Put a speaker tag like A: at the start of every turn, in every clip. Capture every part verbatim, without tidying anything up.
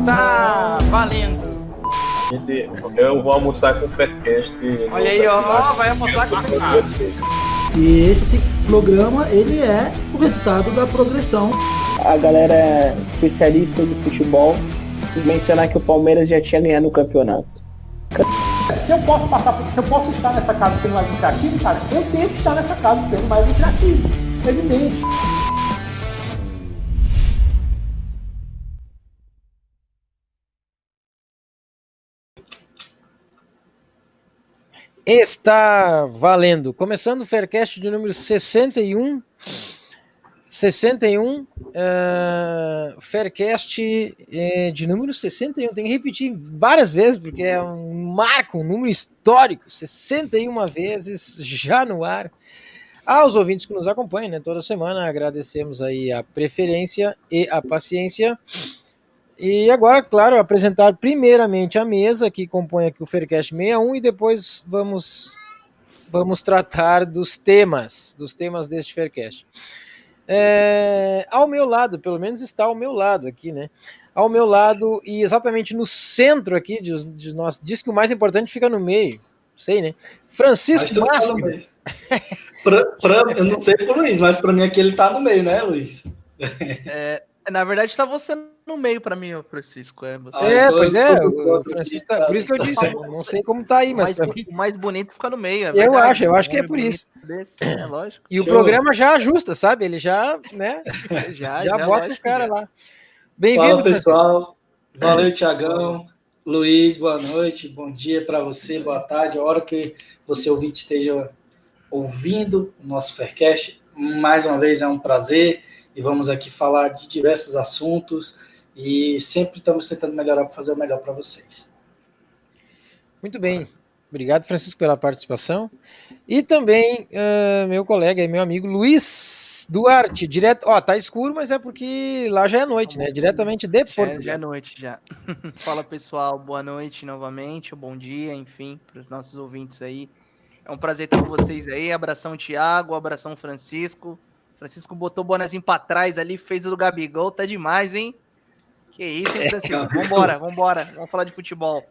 A: Está valendo.
B: Eu vou almoçar com o Faircast.
A: Olha aí, ó, vai almoçar com o Faircast.
C: E esse programa, ele é o resultado da progressão.
D: A galera é especialista de futebol e mencionar que o Palmeiras já tinha ganhado o campeonato.
C: Se eu posso passar, se eu posso estar nessa casa sendo mais lucrativo, cara, eu tenho que estar nessa casa sendo mais lucrativo. É evidente.
E: Está valendo. Começando o Faircast de número sessenta e um. sessenta e um. Uh, Faircast é, de número sessenta e um. Tem que repetir várias vezes, porque é um marco, um número histórico. sessenta e uma vezes já no ar. Aos ouvintes que nos acompanham, né, toda semana, agradecemos aí a preferência e a paciência. E agora, claro, apresentar primeiramente a mesa que compõe aqui o Faircast sessenta e um e depois vamos, vamos tratar dos temas, dos temas deste Faircast. É, ao meu lado, pelo menos está ao meu lado aqui, né? Ao meu lado e exatamente no centro aqui de, de nós, diz que o mais importante fica no meio, sei, né? Francisco Mastro.
F: pra, pra, eu não sei pro Luiz, mas para mim aqui ele tá no meio, né, Luiz?
A: É, na verdade tá você no meio para mim, Francisco. É, você...
E: é então, pois é, o Francisco tá, por isso que eu disse, eu não sei como tá aí, mas
A: o mais, o mais bonito fica no meio. É
E: eu
A: verdade,
E: acho, eu acho que é por isso.
A: Desse, é lógico.
E: E o programa já ajusta, sabe? Ele já, né?
A: já,
E: já, já bota
A: lógico,
E: o cara
A: já.
E: lá. Bem-vindo,
F: Fala, pessoal. Valeu, Tiagão. Luiz, boa noite, bom dia para você, boa tarde. A hora que você ouvinte esteja ouvindo o nosso Faircast, mais uma vez é um prazer e vamos aqui falar de diversos assuntos e sempre estamos tentando melhorar para fazer o melhor para vocês.
E: Muito bem, obrigado, Francisco, pela participação. E também uh, meu colega e meu amigo Luiz Duarte, direto. Ó, tá escuro, mas é porque lá já é noite, né? Diretamente de Portugal.
A: Já, já é noite, já. Fala, pessoal, boa noite novamente, ou bom dia, enfim, para os nossos ouvintes aí. É um prazer estar com vocês aí. Abração, Thiago, abração, Francisco. Francisco botou o bonezinho pra trás ali, fez o do Gabigol, tá demais, hein? Que isso, hein, Francisco? Vambora, vambora, vamos falar de futebol.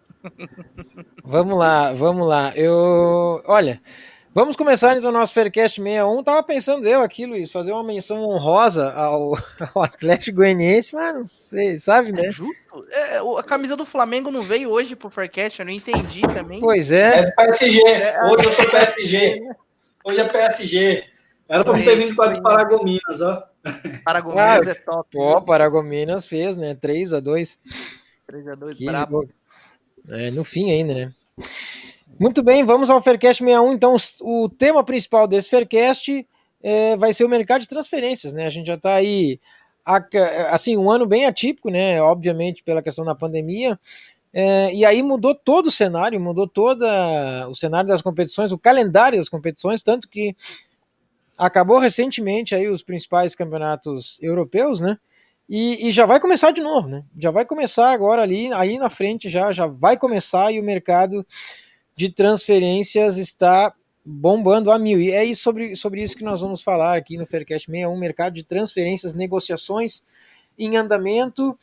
E: Vamos lá, vamos lá. Eu, olha, vamos começar então o nosso Faircast sessenta e um. Tava pensando eu aqui, Luiz, fazer uma menção honrosa ao, ao Atlético Goianiense, mas não sei, sabe, né?
A: É justo? É, a camisa do Flamengo não veio hoje pro Faircast, eu não entendi também.
E: Pois é.
F: É do P S G, hoje eu sou P S G. Hoje é P S G. Era pra não ter vindo com a do Paragominas, ó.
A: Paragominas ah, é top.
E: Pô, viu? Paragominas fez, né? três a dois.
A: três a dois,
E: que
A: brabo.
E: É, no fim ainda, né? Muito bem, vamos ao Faircast sessenta e um. Então, o tema principal desse Faircast é, vai ser o mercado de transferências, né? A gente já tá aí, assim, um ano bem atípico, né? Obviamente, pela questão da pandemia. É, e aí mudou todo o cenário, mudou todo o cenário das competições, o calendário das competições, tanto que acabou recentemente aí os principais campeonatos europeus, né? E, e já vai começar de novo, né? Já vai começar agora ali, aí na frente já, já vai começar e o mercado de transferências está bombando a mil. E é isso, sobre, sobre isso que nós vamos falar aqui no Faircast sessenta e um, mercado de transferências, negociações em andamento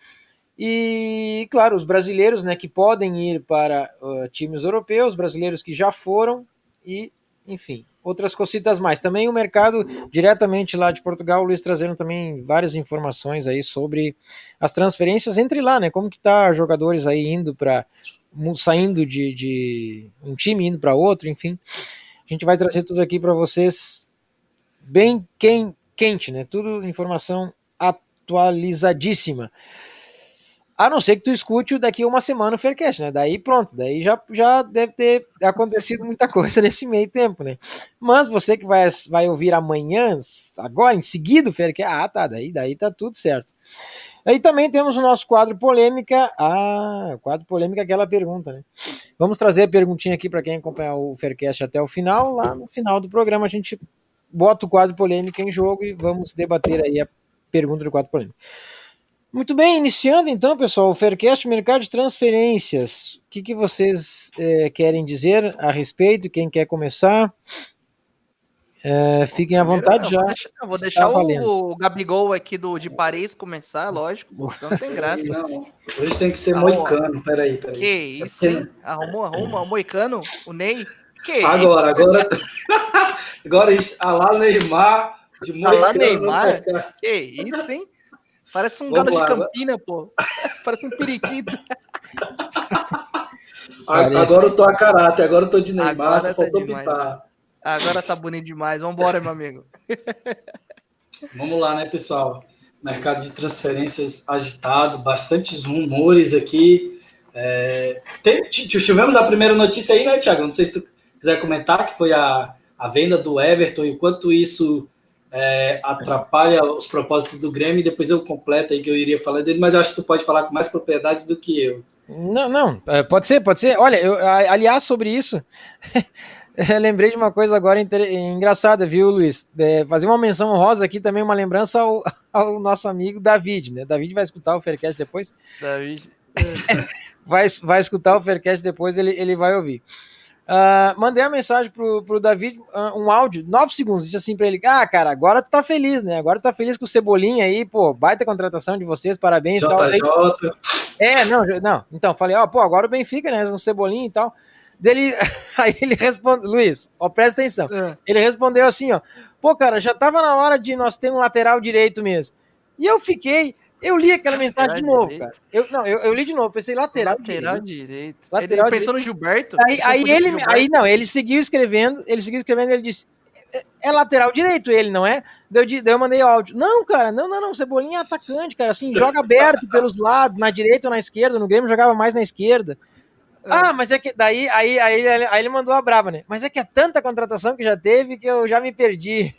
E: e, claro, os brasileiros, né, que podem ir para uh, times europeus, brasileiros que já foram e, enfim, outras cositas mais. Também o mercado diretamente lá de Portugal, o Luiz trazendo também várias informações aí sobre as transferências entre lá, né? Como que tá jogadores aí indo para saindo de, de um time indo para outro, enfim. A gente vai trazer tudo aqui para vocês bem quente, né? Tudo informação atualizadíssima. A não ser que tu escute daqui a uma semana o Faircast, né? Daí pronto, daí já, já deve ter acontecido muita coisa nesse meio tempo, né? Mas você que vai, vai ouvir amanhã, agora, em seguida o Faircast, ah, tá, daí, daí tá tudo certo. Aí também temos o nosso quadro polêmica, ah, o quadro polêmica é aquela pergunta, né? Vamos trazer a perguntinha aqui para quem acompanhar o Faircast até o final, lá no final do programa a gente bota o quadro polêmica em jogo e vamos debater aí a pergunta do quadro polêmica. Muito bem, iniciando então, pessoal, o Faircast Mercado de Transferências. O que, que vocês é, querem dizer a respeito? Quem quer começar? É, fiquem à vontade já.
A: Eu vou deixar, eu vou deixar o, o Gabigol aqui do, de Paris começar, lógico. Não tem graça.
F: Não, hoje tem que ser ah, moicano, peraí, peraí.
A: Que isso, hein? Arrumou, arruma, o moicano, o Ney. Que
F: agora, isso? agora. Agora isso, a lá Neymar, de moicano.
A: A lá Neymar? Que isso, hein? Parece um galo de Campina, pô. Parece um periquito.
F: Agora eu tô a caráter, agora eu tô de Neymar, agora só faltou
A: tá
F: pintar.
A: Agora tá bonito demais. Vambora, meu amigo.
F: Vamos lá, né, pessoal? Mercado de transferências agitado, bastantes rumores aqui. É... Tem, tivemos a primeira notícia aí, né, Thiago? Não sei se tu quiser comentar, que foi a, a venda do Everton e o quanto isso é, atrapalha os propósitos do Grêmio. Depois eu completo aí que eu iria falar dele, mas eu acho que tu pode falar com mais propriedade do que eu.
E: Não, não, pode ser, pode ser. Olha, eu, aliás, sobre isso... Eu lembrei de uma coisa agora engraçada, viu, Luiz? É, fazer uma menção honrosa aqui também, uma lembrança ao, ao nosso amigo David, né? David vai escutar o Faircast depois.
A: David.
E: vai, vai escutar o Faircast depois, ele, ele vai ouvir. Uh, mandei uma mensagem pro, pro David, uh, um áudio, nove segundos, disse assim pra ele, ah, cara, agora tu tá feliz, né? Agora tu tá feliz com o Cebolinha aí, pô, baita contratação de vocês, parabéns.
F: J J.
E: Tal. É, não, não, então, falei, ó, pô, agora o Benfica, né, no Cebolinha e tal. Dele, aí ele respondeu, Luiz, ó, presta atenção. É. Ele respondeu assim, ó, pô, cara, já tava na hora de nós ter um lateral direito mesmo. E eu fiquei, eu li aquela mensagem de novo, direito. cara. Eu, não, eu, eu li de novo, pensei lateral,
A: lateral
E: direito.
A: direito.
E: Lateral
A: ele pensou no Gilberto?
E: Aí, aí ele, Gilberto? aí não, ele seguiu escrevendo, ele seguiu escrevendo, ele disse, é, é lateral direito ele, não é? Daí eu, daí eu mandei áudio. Não, cara, não, não, não, Cebolinha é atacante, cara, assim, joga aberto pelos lados, na direita ou na esquerda, no Grêmio jogava mais na esquerda. Ah, mas é que daí aí, aí, aí, aí ele mandou a braba, né? Mas é que é tanta contratação que já teve que eu já me perdi.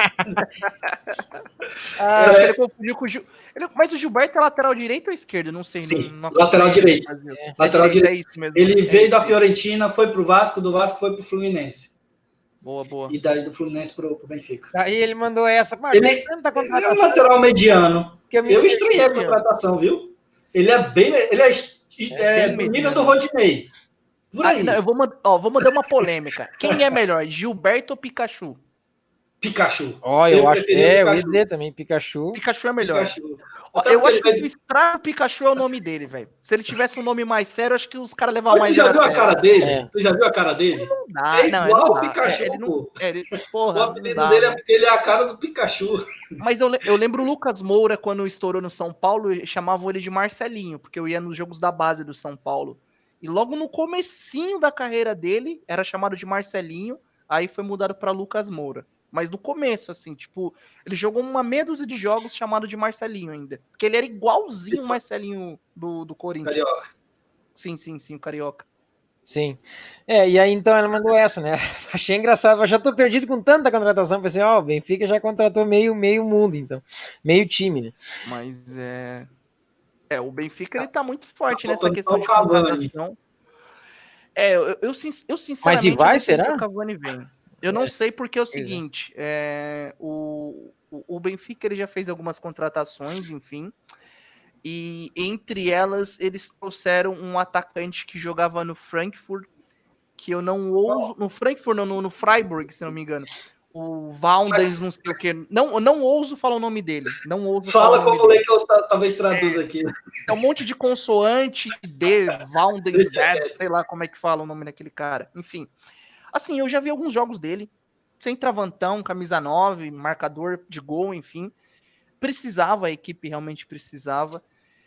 A: ah, ele confundiu com o Gil... ele... Mas o Gilberto é lateral direito ou esquerdo? Não sei.
F: Sim,
A: não, não
F: lateral direito.
A: É.
F: Lateral
A: é
F: direito.
A: É mesmo,
F: ele
A: é
F: veio
A: isso.
F: da Fiorentina, foi pro Vasco, do Vasco foi pro Fluminense.
A: Boa, boa.
F: E daí do Fluminense pro, pro Benfica.
E: Aí ele mandou essa. Mas
F: ele, tanta ele é um lateral mediano. Eu, eu estranhei a contratação, viu? Ele é bem. Ele é, é, é do nível do Rodinei.
A: Ah, não, eu vou, ó, vou mandar uma polêmica. Quem é melhor, Gilberto ou Pikachu?
F: Pikachu.
E: Ó, oh, eu, eu acho que é, eu ia dizer também, Pikachu.
A: Pikachu é melhor. Pikachu. Ó,
F: então,
A: eu acho que o Estrago Pikachu é o nome dele, velho. Se ele tivesse um nome mais sério, acho que os caras levavam mais.
F: Você já viu a
A: sério.
F: cara dele? É. Você já viu a cara dele?
A: Não dá,
F: é
A: não,
F: igual
A: não
F: o Pikachu.
A: É, ele não, é, ele, porra,
F: o apelido dá, dele é porque ele é a cara do Pikachu.
A: Mas eu, eu lembro o Lucas Moura, quando estourou no São Paulo, chamavam ele de Marcelinho, porque eu ia nos jogos da base do São Paulo. E logo no comecinho da carreira dele, era chamado de Marcelinho, aí foi mudado para Lucas Moura. Mas no começo, assim, tipo, ele jogou uma meia dúzia de jogos chamado de Marcelinho ainda. Porque ele era igualzinho o Marcelinho do, do Corinthians.
F: Carioca.
A: Sim, sim, sim, o Carioca.
E: Sim. É, e aí então ela mandou essa, né? Achei engraçado, eu já tô perdido com tanta contratação. Pensei, ó, o Benfica já contratou meio, meio mundo, então. Meio time, né?
A: Mas é... É, o Benfica ele tá muito forte
F: tá
A: nessa questão de contratação. É, eu, eu, eu sinceramente...
E: Mas e vai, será?
A: O Cavani vem. Eu não é. sei porque é o seguinte, é, o, o Benfica ele já fez algumas contratações, enfim, e entre elas eles trouxeram um atacante que jogava no Frankfurt, que eu não ouso... No Frankfurt, não, no, no Freiburg, se não me engano. O Valdes, não sei o que. Não, não ouso falar o nome dele. Não ouso
F: Fala como lei que eu talvez traduza é, aqui.
A: É um monte de consoante, D, Valdes, sei lá como é que fala o nome daquele cara. Enfim. Assim, eu já vi alguns jogos dele. Centroavantão, camisa nove, marcador de gol, enfim. Precisava, a equipe realmente precisava.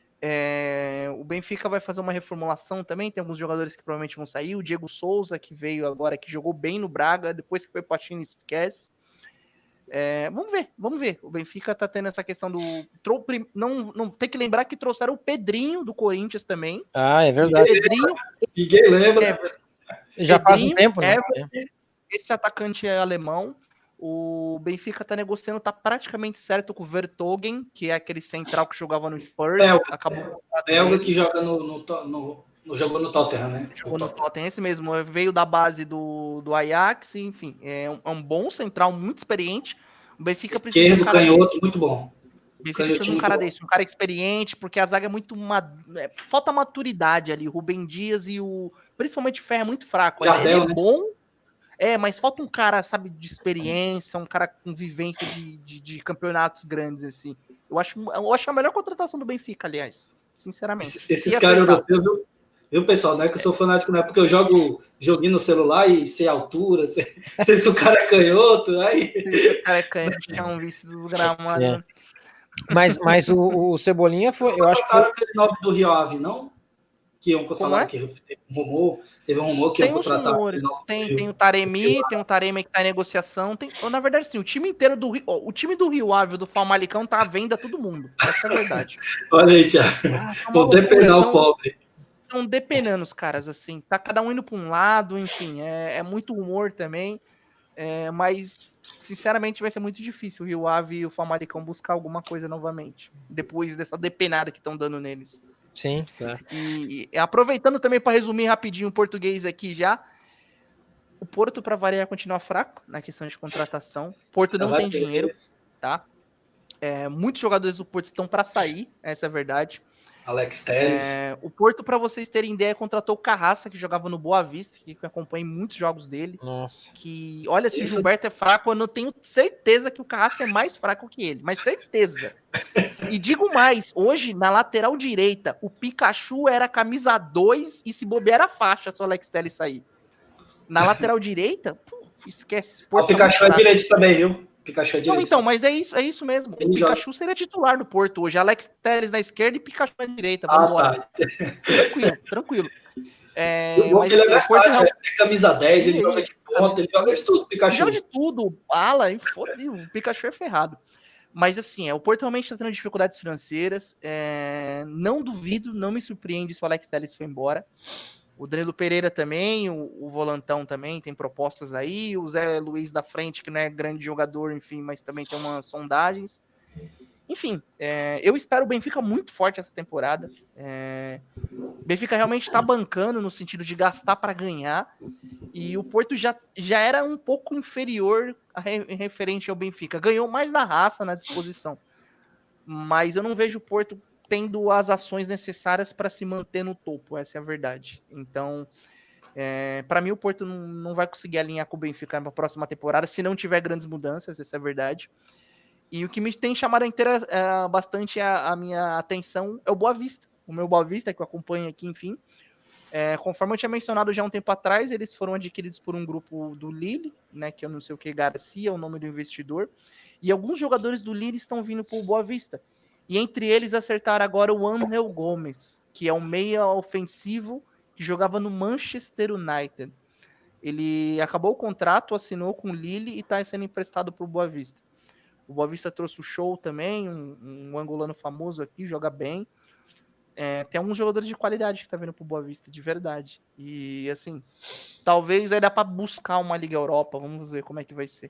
A: É, o Benfica vai fazer uma reformulação também, tem alguns jogadores que provavelmente vão sair, o Diego Souza, que veio agora, que jogou bem no Braga, depois que foi para a China, esquece. É, vamos ver, vamos ver, o Benfica tá tendo essa questão do... Não, não tem que lembrar que trouxeram o Pedrinho do Corinthians também.
E: Ah, é verdade.
A: Pedrinho,
F: Ninguém lembra.
A: É,
E: Já
A: Pedrinho,
E: faz um tempo, né?
A: É, esse atacante é alemão. O Benfica tá negociando, tá praticamente certo com o Vertonghen, que é aquele central que jogava no Spurs.
F: É,
A: acabou
F: é algo que joga no, no, no, no jogou no Tottenham, né?
A: Jogou no Tottenham, esse mesmo. Veio da base do, do Ajax, enfim. É um, é um bom central, muito experiente. O Benfica
F: Esquerdo,
A: precisa de um cara
F: canhoto,
A: desse.
F: muito bom.
A: O Benfica precisa de um cara desse, um cara experiente, porque a zaga é muito... É, falta maturidade ali. O Rubem Dias e o... Principalmente o Ferro é muito fraco.
F: Jardel,
A: ele é
F: né?
A: bom... É, mas falta um cara, sabe, de experiência, um cara com vivência de, de, de campeonatos grandes, assim. Eu acho, eu acho a melhor contratação do Benfica, aliás. Sinceramente.
F: Esses, esses caras europeus, viu? Viu, pessoal? Não é que eu sou fanático, não é porque eu jogo joguinho no celular e sei altura, sei, sei se o cara é canhoto, aí...
A: Se o cara é canhoto, é um vice do gramado.
E: É. Mas, mas o, o Cebolinha foi, eu acho que foi...
F: aquele nove do Rio Ave, não? Que iam falar
A: é?
F: que teve um rumor, teve um rumor que
A: tem
F: iam contratar...
A: Rumores, tem, tem o Taremi, tem o Taremi que tá em negociação, tem, na verdade, sim, o time inteiro do Rio, ó, o time do Rio Ave, do Famalicão, tá à venda todo mundo, essa é a verdade.
F: Olha aí, Thiago, ah, tá vou depenar o pobre.
A: Estão depenando os caras, assim, tá cada um indo pra um lado, enfim, é, é muito humor também, é, mas, sinceramente, vai ser muito difícil o Rio Ave e o Famalicão buscar alguma coisa novamente, depois dessa depenada que estão dando neles.
E: Sim, tá.
A: E, e aproveitando também para resumir rapidinho o português aqui já, o Porto, para variar, continua fraco na questão de contratação. O Porto não tem dinheiro, tá? É, muitos jogadores do Porto estão para sair, essa é a verdade.
F: Alex Telles.
A: É, o Porto, para vocês terem ideia, contratou o Carraça, que jogava no Boa Vista, que acompanha muitos jogos dele.
E: Nossa.
A: Que, olha, se
F: Isso.
A: o Gilberto é fraco, eu não tenho certeza que o Carraça é mais fraco que ele, mas certeza. E digo mais, hoje, na lateral direita, o Pikachu era camisa dois e se bobear era faixa se o Alex Telles sair. Na lateral direita, puf, esquece.
F: O Pikachu é direito também, viu? Pikachu é direito.
A: Não, então, mas é isso, é isso mesmo.
F: Ele
A: o Pikachu
F: joga.
A: seria titular do Porto hoje. Alex Telles na esquerda e Pikachu na direita.
F: Ah,
A: Vamos embora.
F: tá.
A: Tranquilo, tranquilo. É,
F: O bom
A: mas,
F: que ele é
A: assim, o Porto
F: versátil, é camisa dez, ele
A: Sim,
F: joga de ponta, ele joga de tudo, Pikachu.
A: joga de tudo, bala, e foda, o Pikachu é ferrado. Mas assim, é, o Porto realmente está tendo dificuldades financeiras. É, não duvido, não me surpreende se o Alex Telles foi embora. O Danilo Pereira também, o, o Volantão também, tem propostas aí. O Zé Luiz da frente, que não é grande jogador, enfim, mas também tem umas sondagens. Enfim, é, eu espero o Benfica muito forte essa temporada. É, o Benfica realmente está bancando no sentido de gastar para ganhar. E o Porto já, já era um pouco inferior a re, referente ao Benfica. Ganhou mais na raça, na disposição. Mas eu não vejo o Porto tendo as ações necessárias para se manter no topo, essa é a verdade. Então, é, para mim o Porto não, não vai conseguir alinhar com o Benfica na próxima temporada, se não tiver grandes mudanças, essa é a verdade. E o que me tem chamado inteira, é, bastante a, a minha atenção é o Boa Vista. O meu Boa Vista, que eu acompanho aqui, enfim. É, conforme eu tinha mencionado já um tempo atrás, eles foram adquiridos por um grupo do Lille, né, que eu não sei o que, Garcia, o nome do investidor. E alguns jogadores do Lille estão vindo para o Boa Vista. E entre eles acertaram agora o Angel Gomes, que é um meia ofensivo que jogava no Manchester United. Ele acabou o contrato, assinou com o Lille e está sendo emprestado para o Boa Vista. O Boa Vista trouxe o Show também, um, um angolano famoso aqui, joga bem. É, tem alguns jogadores de qualidade que tá vindo pro Boa Vista, de verdade. E assim, talvez aí dá para buscar uma Liga Europa, vamos ver como é que vai ser.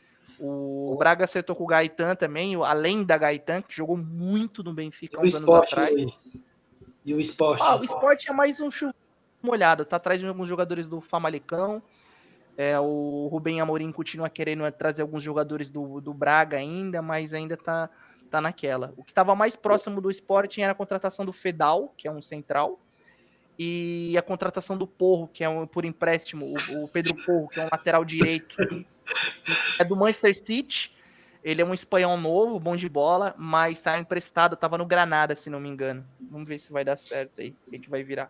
A: O Braga acertou com o Gaetan também, além da Gaetan, que jogou muito no Benfica uns anos atrás.
F: E o Sport?
A: Ah, o Sport é mais um chuva molhado, tá atrás de alguns jogadores do Famalicão. É, o Rubem Amorim continua querendo trazer alguns jogadores do, do Braga ainda, mas ainda tá, tá naquela. O que estava mais próximo do Sporting era a contratação do Fedal, que é um central, e a contratação do Porro, que é um, por empréstimo, o, o Pedro Porro, que é um lateral direito, é do Manchester City. Ele é um espanhol novo, bom de bola, mas está emprestado, estava no Granada, se não me engano. Vamos ver se vai dar certo aí, o que, que vai virar.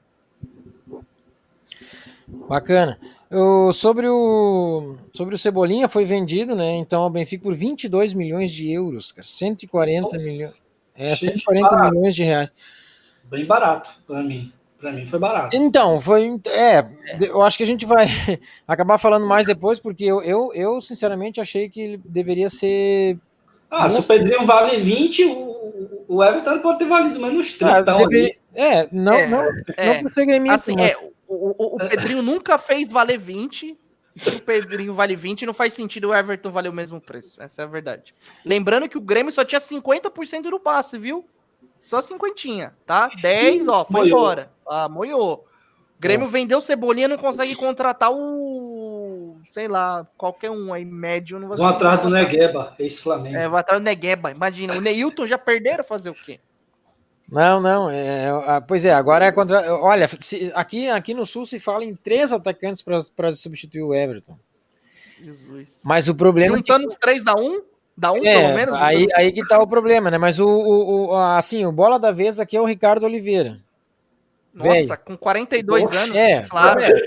E: Bacana. Eu, sobre, o, sobre o Cebolinha, foi vendido, né? Então ao Benfica por vinte e dois milhões de euros, cara. cento e quarenta milhões. É, cento e quarenta milhões de reais.
F: Bem barato para mim. Para mim foi barato.
E: Então, foi. É, eu acho que a gente vai acabar falando mais depois, porque eu, eu, eu sinceramente achei que ele deveria ser.
F: Ah, muito... se o Pedrinho vale vinte, o, o Everton pode ter valido menos trinta. Ah,
E: deveria... É, não, é, não, é, não por ser gremista.
A: Assim, mas... é, o, o, o Pedrinho nunca fez valer vinte. Se o Pedrinho vale vinte, não faz sentido o Everton valer o mesmo preço. Essa é a verdade. Lembrando que o Grêmio só tinha cinquenta por cento do passe, viu? Só cinquentinha, tá? dez, ó, foi moiou. Embora. Ah, moiou. O Grêmio é. vendeu Cebolinha, não consegue contratar o... sei lá, qualquer um aí, médio. Não vai
F: vão atrás do Negueba, ex-Flamengo.
A: É, vai atrás do Negueba, imagina. O Neilton já perderam fazer o quê?
E: Não, não, é, é, pois é, agora é contra... Olha, se, aqui, aqui no Sul se fala em três atacantes para substituir o Everton.
A: Jesus.
E: Mas o problema
A: Juntando
E: é que...
A: os três dá um? Dá um,
E: é,
A: pelo menos?
E: Aí, aí que tá o problema, né? Mas o, o, o, assim, o bola da vez aqui é o Ricardo Oliveira.
A: Nossa,
E: Véio.
A: com quarenta e dois
F: Nossa,
A: anos.
E: É,
A: Claro.
E: é,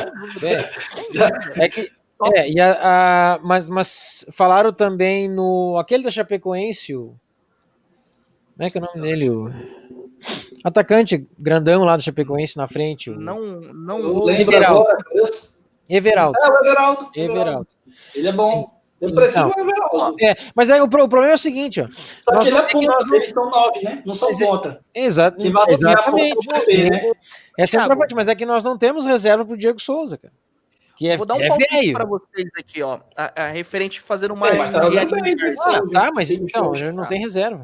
E: é, é que... É, e a, a, mas, mas falaram também no... Aquele da Chapecoense, o... Como é que é o nome dele? O atacante grandão lá do Chapecoense na frente. O...
A: Não, não
F: Eu
A: vou...
F: lembro
E: Everaldo.
F: agora. Eu...
E: Everaldo.
F: É, o Everaldo.
E: Everaldo.
F: Ele é bom.
E: Sim.
F: Eu prefiro
E: Então,
F: o Everaldo.
E: É, mas aí o, pro, o problema é o seguinte, ó.
F: Só
E: nós
F: que ele é
E: não-
F: ponta,
E: nós não-
F: eles são nove, né? Não são
E: Mas é-
F: ponta.
E: Exato,
F: Quem vai assumir a
E: exatamente.
F: ponta é o Bebê, né?
E: Essa é
A: Thiago.
E: outra parte, mas é que nós não temos reserva pro Diego Souza, cara. Que é,
A: Vou dar um
E: é
A: palpite
E: velho.
A: pra vocês aqui, ó. A, a referente fazer uma...
F: É, mas tá jogando bem,
A: realismo.
F: né?
E: Ah, tá, mas
F: Diego
E: então,
F: Souza,
E: ele não
F: tá.
E: tem reserva.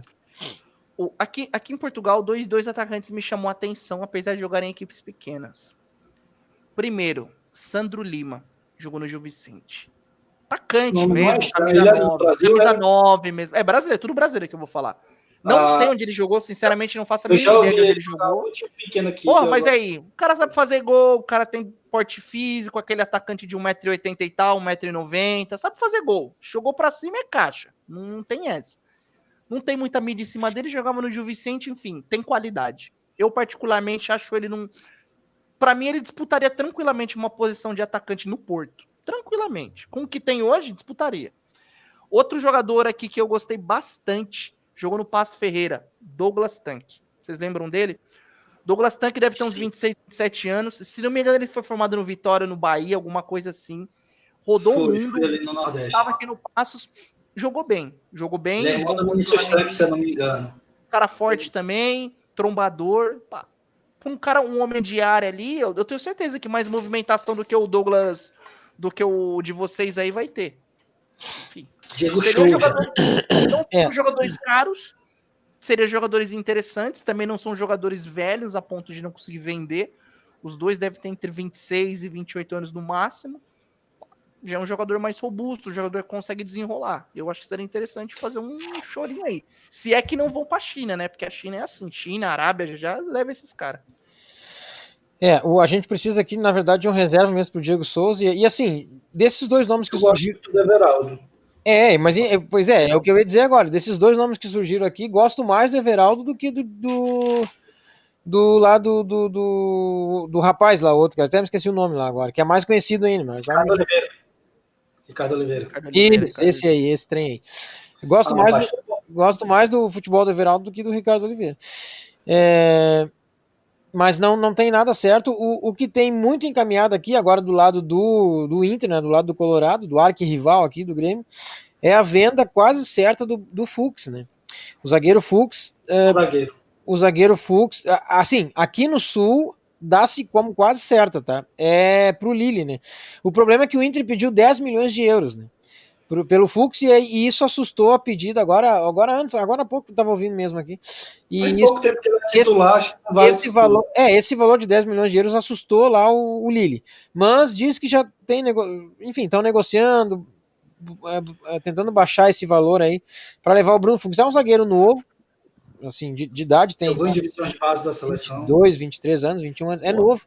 A: O- Aqui, aqui em Portugal, dois, dois atacantes me chamou a atenção, apesar de jogarem em equipes pequenas. Primeiro, Sandro Lima, jogou no Gil Vicente. Atacante
F: Esse nome não é
A: mesmo,
F: estranho,
A: camisa
F: ele é do
A: nove,
F: Brasil,
A: camisa
F: é?
A: nove mesmo. É brasileiro, tudo brasileiro que eu vou falar. Não
F: Ah,
A: sei onde ele jogou, sinceramente não faço a
F: Eu já
A: mínima
F: ouvi
A: ideia de onde
F: ele
A: ele
F: jogar
A: jogou.
F: muito pequeno aqui.
A: Porra,
F: eu-
A: mas aí, o cara sabe fazer gol, o cara tem porte físico, aquele atacante de um metro e oitenta e tal, um metro e noventa, sabe fazer gol. Jogou pra cima é caixa, não tem essa. Não tem muita mídia em cima dele, jogava no Gil Vicente, enfim, tem qualidade. Eu particularmente acho ele num... Pra mim ele disputaria tranquilamente uma posição de atacante no Porto. Tranquilamente. Com o que tem hoje, disputaria. Outro jogador aqui que eu gostei bastante, jogou no Passo Ferreira, Douglas Tanque. Vocês lembram dele? Douglas Tanque deve ter uns vinte e seis, vinte e sete anos. Se não me engano, ele foi formado no Vitória, no Bahia, alguma coisa assim. Rodou o
F: Foi,
A: mundo,
F: foi ali no Nordeste.
A: estava aqui no Passos, jogou bem. Jogou bem.
F: Ele é irmão do
A: bom
F: Vinícius
A: posicionamento.
F: Tanque, se eu não me engano.
A: Cara forte também, trombador. Pá. Um cara, um homem de área ali, eu, eu tenho certeza que mais movimentação do que o Douglas, do que o de vocês aí vai ter. Enfim.
F: Diego
A: Seria
F: Souza.
A: jogador- não são
E: É.
A: jogadores caros, seriam jogadores interessantes, também não são jogadores velhos a ponto de não conseguir vender. Os dois devem ter entre vinte e seis e vinte e oito anos no máximo. Já é um jogador mais robusto, o jogador consegue desenrolar. Eu acho que seria interessante fazer um chorinho aí. Se é que não vão pra China, né? Porque a China é assim, China, Arábia, já, já leva esses caras.
E: É, o, a gente precisa aqui, na verdade, de um reserva mesmo pro Diego Souza. E, e, assim, desses dois nomes que
F: Eu gosto
E: surgiram.
F: muito do Everaldo.
E: É, mas é, pois é, é o que eu ia dizer agora. Desses dois nomes que surgiram aqui, gosto mais do Everaldo do que do. do... Do lado do, do, do rapaz lá, outro, que eu até me esqueci o nome lá agora, que é mais conhecido ainda, mas já
F: Ricardo Oliveira. Ricardo Oliveira.
E: Isso, esse aí, esse trem aí. Gosto,
F: Ah,
E: mais
F: mas-
E: do, gosto mais do futebol do Everaldo do que do Ricardo Oliveira. É, mas não, não tem nada certo. O, o que tem muito encaminhado aqui, agora do lado do, do Inter, né, do lado do Colorado, do arquirrival aqui do Grêmio, é a venda quase certa do, do Fux, né? O zagueiro Fux. É,
F: Zagueiro.
E: o zagueiro Fux, a- assim, aqui no Sul dá-se como quase certa, tá? É pro Lille, né? O problema é que o Inter pediu dez milhões de euros, né? Pro, pelo Fux, e, e isso assustou a pedida agora, agora antes, agora há pouco eu tava ouvindo mesmo aqui. E
F: Faz
E: isso,
F: pouco tempo que ele é titular, acho que não vale
E: esse
F: isso
E: valor, é, esse valor de dez milhões de euros assustou lá o, o Lille. Mas diz que já tem, nego... enfim, estão negociando, é, é, tentando baixar esse valor aí para levar o Bruno Fux. É um zagueiro novo, assim, de, de idade, tem
F: Jogou em divisões de base da seleção.
E: vinte e dois, vinte e três anos, vinte e um anos, é novo.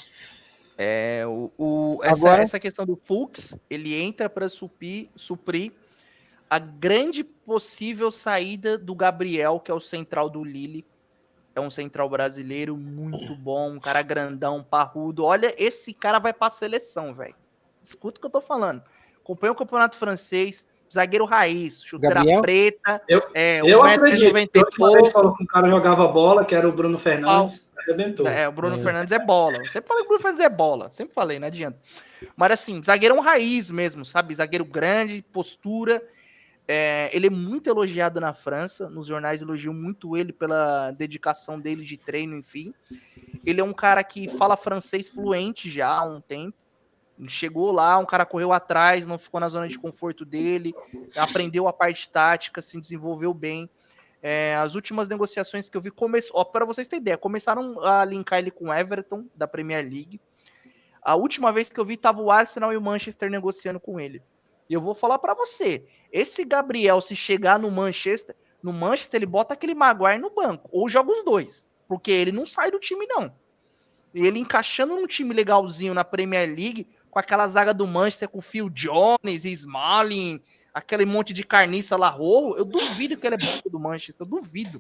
A: É, o, o- essa,
E: Agora-
A: essa questão do Fux, ele entra para suprir, suprir a grande possível saída do Gabriel, que é o central do Lille. É um central brasileiro muito bom, um cara grandão, parrudo. Olha, esse cara vai pra seleção, velho. Escuta o que eu tô falando. Acompanha o campeonato francês, zagueiro raiz, chuteira
E: Gabriel?
A: preta,
F: Eu-
A: é,
F: Eu
A: um metro e
F: acredito.
A: noventa
F: A
A: e
F: última vez
A: pouco.
F: falou que o cara jogava bola, que era o Bruno Fernandes, arrebentou.
A: É, o Bruno
E: É.
A: Fernandes é bola. Eu sempre falei que o Bruno Fernandes é bola. Sempre falei, não adianta. Mas assim, zagueirão raiz mesmo, sabe? Zagueiro grande, postura. É, ele é muito elogiado na França. Nos jornais elogiam muito ele pela dedicação dele de treino, enfim. Ele é um cara que fala francês fluente já há um tempo. Chegou lá, um cara correu atrás, não ficou na zona de conforto dele, aprendeu a parte tática, se desenvolveu bem. É, as últimas negociações que eu vi, começou, para vocês terem ideia, começaram a linkar ele com o Everton, da Premier League. A última vez que eu vi, tava o Arsenal e o Manchester negociando com ele. E eu vou falar para você, esse Gabriel, se chegar no Manchester, no Manchester ele bota aquele Maguire no banco, ou joga os dois, porque ele não sai do time não. E ele encaixando num time legalzinho na Premier League, com aquela zaga do Manchester, com o Phil Jones, Smalling, aquele monte de carniça lá, Rojo, eu duvido que ele é banco do Manchester, eu duvido.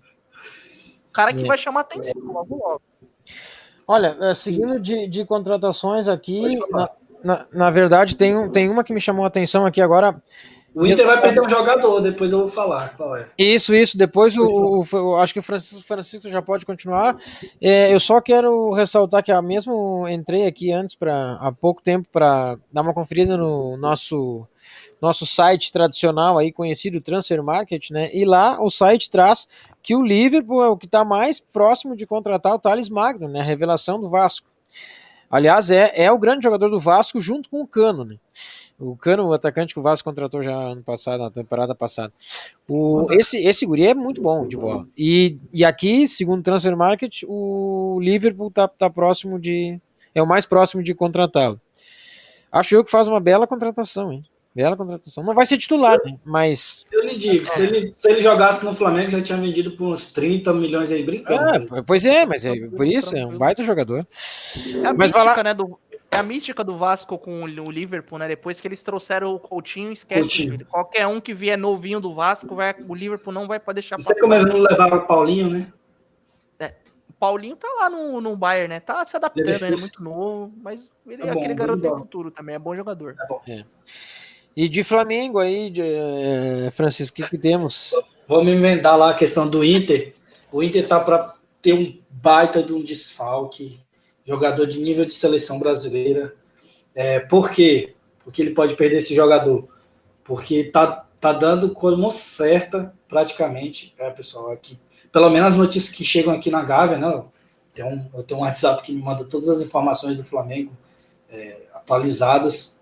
A: O cara que
E: É.
A: vai chamar atenção logo logo.
E: Olha, é, seguindo de, de contratações aqui, na, na, na verdade tem, um, tem uma que me chamou a atenção aqui agora.
F: O Inter vai perder um jogador, depois eu vou falar qual é.
E: Isso, isso, depois o, o, o acho que o Francisco, Francisco já pode continuar. É, eu só quero ressaltar que eu mesmo entrei aqui antes, pra, há pouco tempo, para dar uma conferida no nosso, nosso site tradicional aí, conhecido Transfer Market, né? E lá o site traz que o Liverpool é o que está mais próximo de contratar o Thales Magno, né? A revelação do Vasco. Aliás, é, é o grande jogador do Vasco junto com o Cano, né? O Cano, o atacante que o Vasco contratou já ano passado, na temporada passada. O, esse, esse guri é muito bom de bola. E, e aqui, segundo o Transfer Market, o Liverpool tá, tá próximo de... É o mais próximo de contratá-lo. Acho eu que faz uma bela contratação, hein? Bela contratação. Não vai ser titular, né? Mas...
F: Eu lhe digo, se ele, se ele jogasse no Flamengo, já tinha vendido por uns trinta milhões aí brincando.
E: Ah, pois é, mas é por isso, é um baita jogador.
A: É a
E: Mas
A: mística,
E: vai lá...
A: né, do, é a mística do Vasco com o Liverpool, né? Depois que eles trouxeram o Coutinho, esquece,
F: Coutinho.
A: filho. Qualquer um que vier novinho do Vasco, vai, o Liverpool não vai poder deixar
F: Não sei como eles não levaram o Paulinho, né?
A: É, o Paulinho tá lá no, no Bayern, né? Tá se adaptando, ele é muito novo, mas ele,
F: É bom,
A: aquele
F: bom
A: garoto tem
F: jogador.
A: futuro também, é bom jogador.
F: É bom.
E: É. E de Flamengo aí, de, é, Francisco, o que, que temos?
F: Vamos emendar lá a questão do Inter. O Inter tá para ter um baita de um desfalque, jogador de nível de seleção brasileira. É, por quê? Porque ele pode perder esse jogador. Porque tá, tá dando como certa, praticamente, é, pessoal, aqui. Pelo menos as notícias que chegam aqui na Gávea, né? Tem um, eu tenho um WhatsApp que me manda todas as informações do Flamengo é, atualizadas.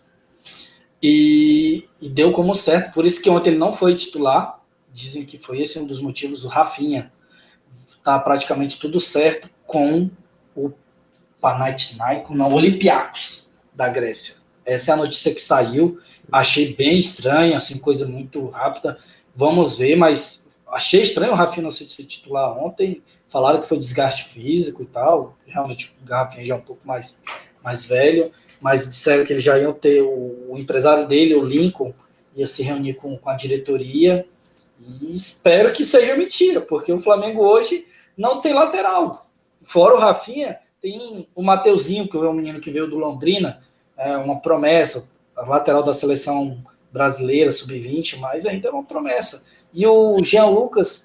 F: E, e deu como certo. Por isso que ontem ele não foi titular. Dizem que foi esse um dos motivos. O Rafinha tá praticamente tudo certo com o Panathinaikos, não, Olympiacos da Grécia. Essa é a notícia que saiu. Achei bem estranho, assim, coisa muito rápida. Vamos ver, mas achei estranho o Rafinha não ser titular ontem. Falaram que foi desgaste físico e tal. Realmente o Rafinha já é um pouco mais, mais velho, mas disseram que eles já iam ter o, o empresário dele, o Lincoln, ia se reunir com, com a diretoria. E espero que seja mentira, porque o Flamengo hoje não tem lateral. Fora o Rafinha, tem o Mateuzinho, que é um menino que veio do Londrina, é uma promessa, a lateral da seleção brasileira, sub vinte, mas ainda é uma promessa. E o Jean Lucas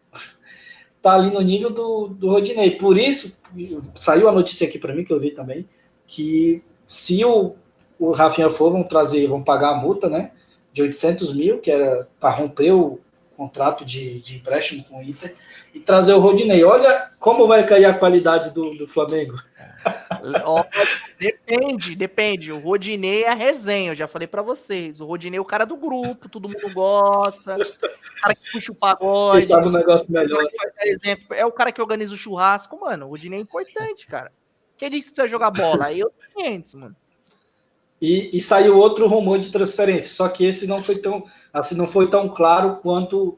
F: tá ali no nível do, do Rodinei. Por isso, saiu a notícia aqui para mim, que eu vi também, que se o, o Rafinha for, vão trazer, vão pagar a multa, né, de oitocentos mil, que era para romper o contrato de, de empréstimo com o Inter, e trazer o Rodinei. Olha como vai cair a qualidade do, do Flamengo.
A: Ó, depende, depende. O Rodinei é a resenha, eu já falei pra vocês. O Rodinei é o cara do grupo, todo mundo gosta. O cara que puxa o pagode.
F: Quem sabe um negócio melhor.
A: Exemplo, é o cara que organiza o churrasco, mano. O Rodinei é importante, cara. Quem disse que precisa jogar bola? Aí eu tenho, mano.
F: E, e saiu outro rumor de transferência, só que esse não foi tão, assim, não foi tão claro quanto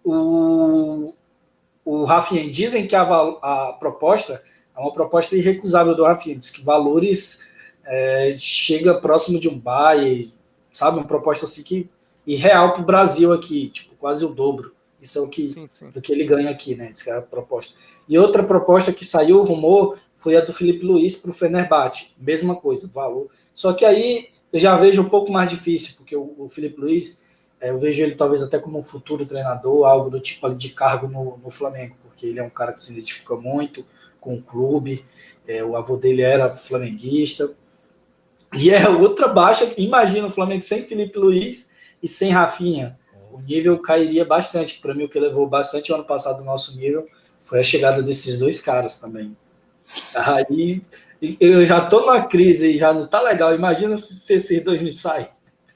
F: o, o Rafinha. Dizem que a, a proposta é uma proposta irrecusável do Rafinha, diz que valores é, chega próximo de um Bayern, sabe, uma proposta assim que irreal para o Brasil aqui, tipo, quase o dobro. Isso é o que, sim, sim. do que ele ganha aqui, né? Isso é a proposta. E outra proposta que saiu o rumor foi a do Felipe Luiz para o Fenerbahçe, mesma coisa, valor. Só que aí eu já vejo um pouco mais difícil, porque o, o Felipe Luiz, é, eu vejo ele talvez até como um futuro treinador, algo do tipo ali de cargo no, no Flamengo, porque ele é um cara que se identifica muito com o clube, é, o avô dele era flamenguista, e é outra baixa. Imagina o Flamengo sem Felipe Luiz e sem Rafinha, o nível cairia bastante. Para mim, o que levou bastante o ano passado o nosso nível foi a chegada desses dois caras também. Aí eu já tô numa crise e já não tá legal. Imagina se esses dois me saem.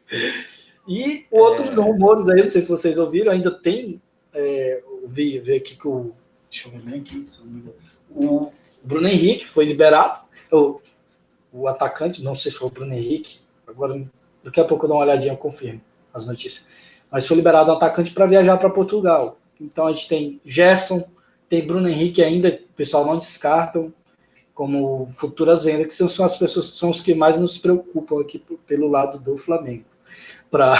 F: E outros é... rumores aí, não sei se vocês ouviram, ainda tem. É, vi, vi aqui que o. Deixa eu ver bem aqui. Se não me engano, o Bruno Henrique foi liberado. O, o atacante, não sei se foi o Bruno Henrique. Agora, daqui a pouco eu dou uma olhadinha, eu confirmo as notícias. Mas foi liberado o atacante para viajar para Portugal. Então a gente tem Gerson, tem Bruno Henrique ainda, o pessoal não descartam. como futuras vendas, que são as pessoas, são os que mais nos preocupam aqui pelo lado do Flamengo, para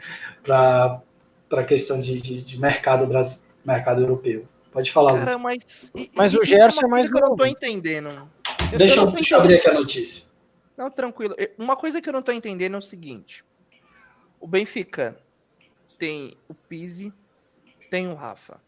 F: a questão de, de, de mercado, mercado europeu. Pode falar, Luiz.
A: Cara, mas,
E: mas
A: e,
E: o Gerson é mais
A: que eu não
E: novo.
A: tô entendendo. Eu
F: deixa,
A: eu
F: eu, deixa eu abrir aqui a notícia.
A: Não, tranquilo. Uma coisa que eu não tô entendendo é o seguinte. O Benfica tem o Pizzi, tem o Rafa,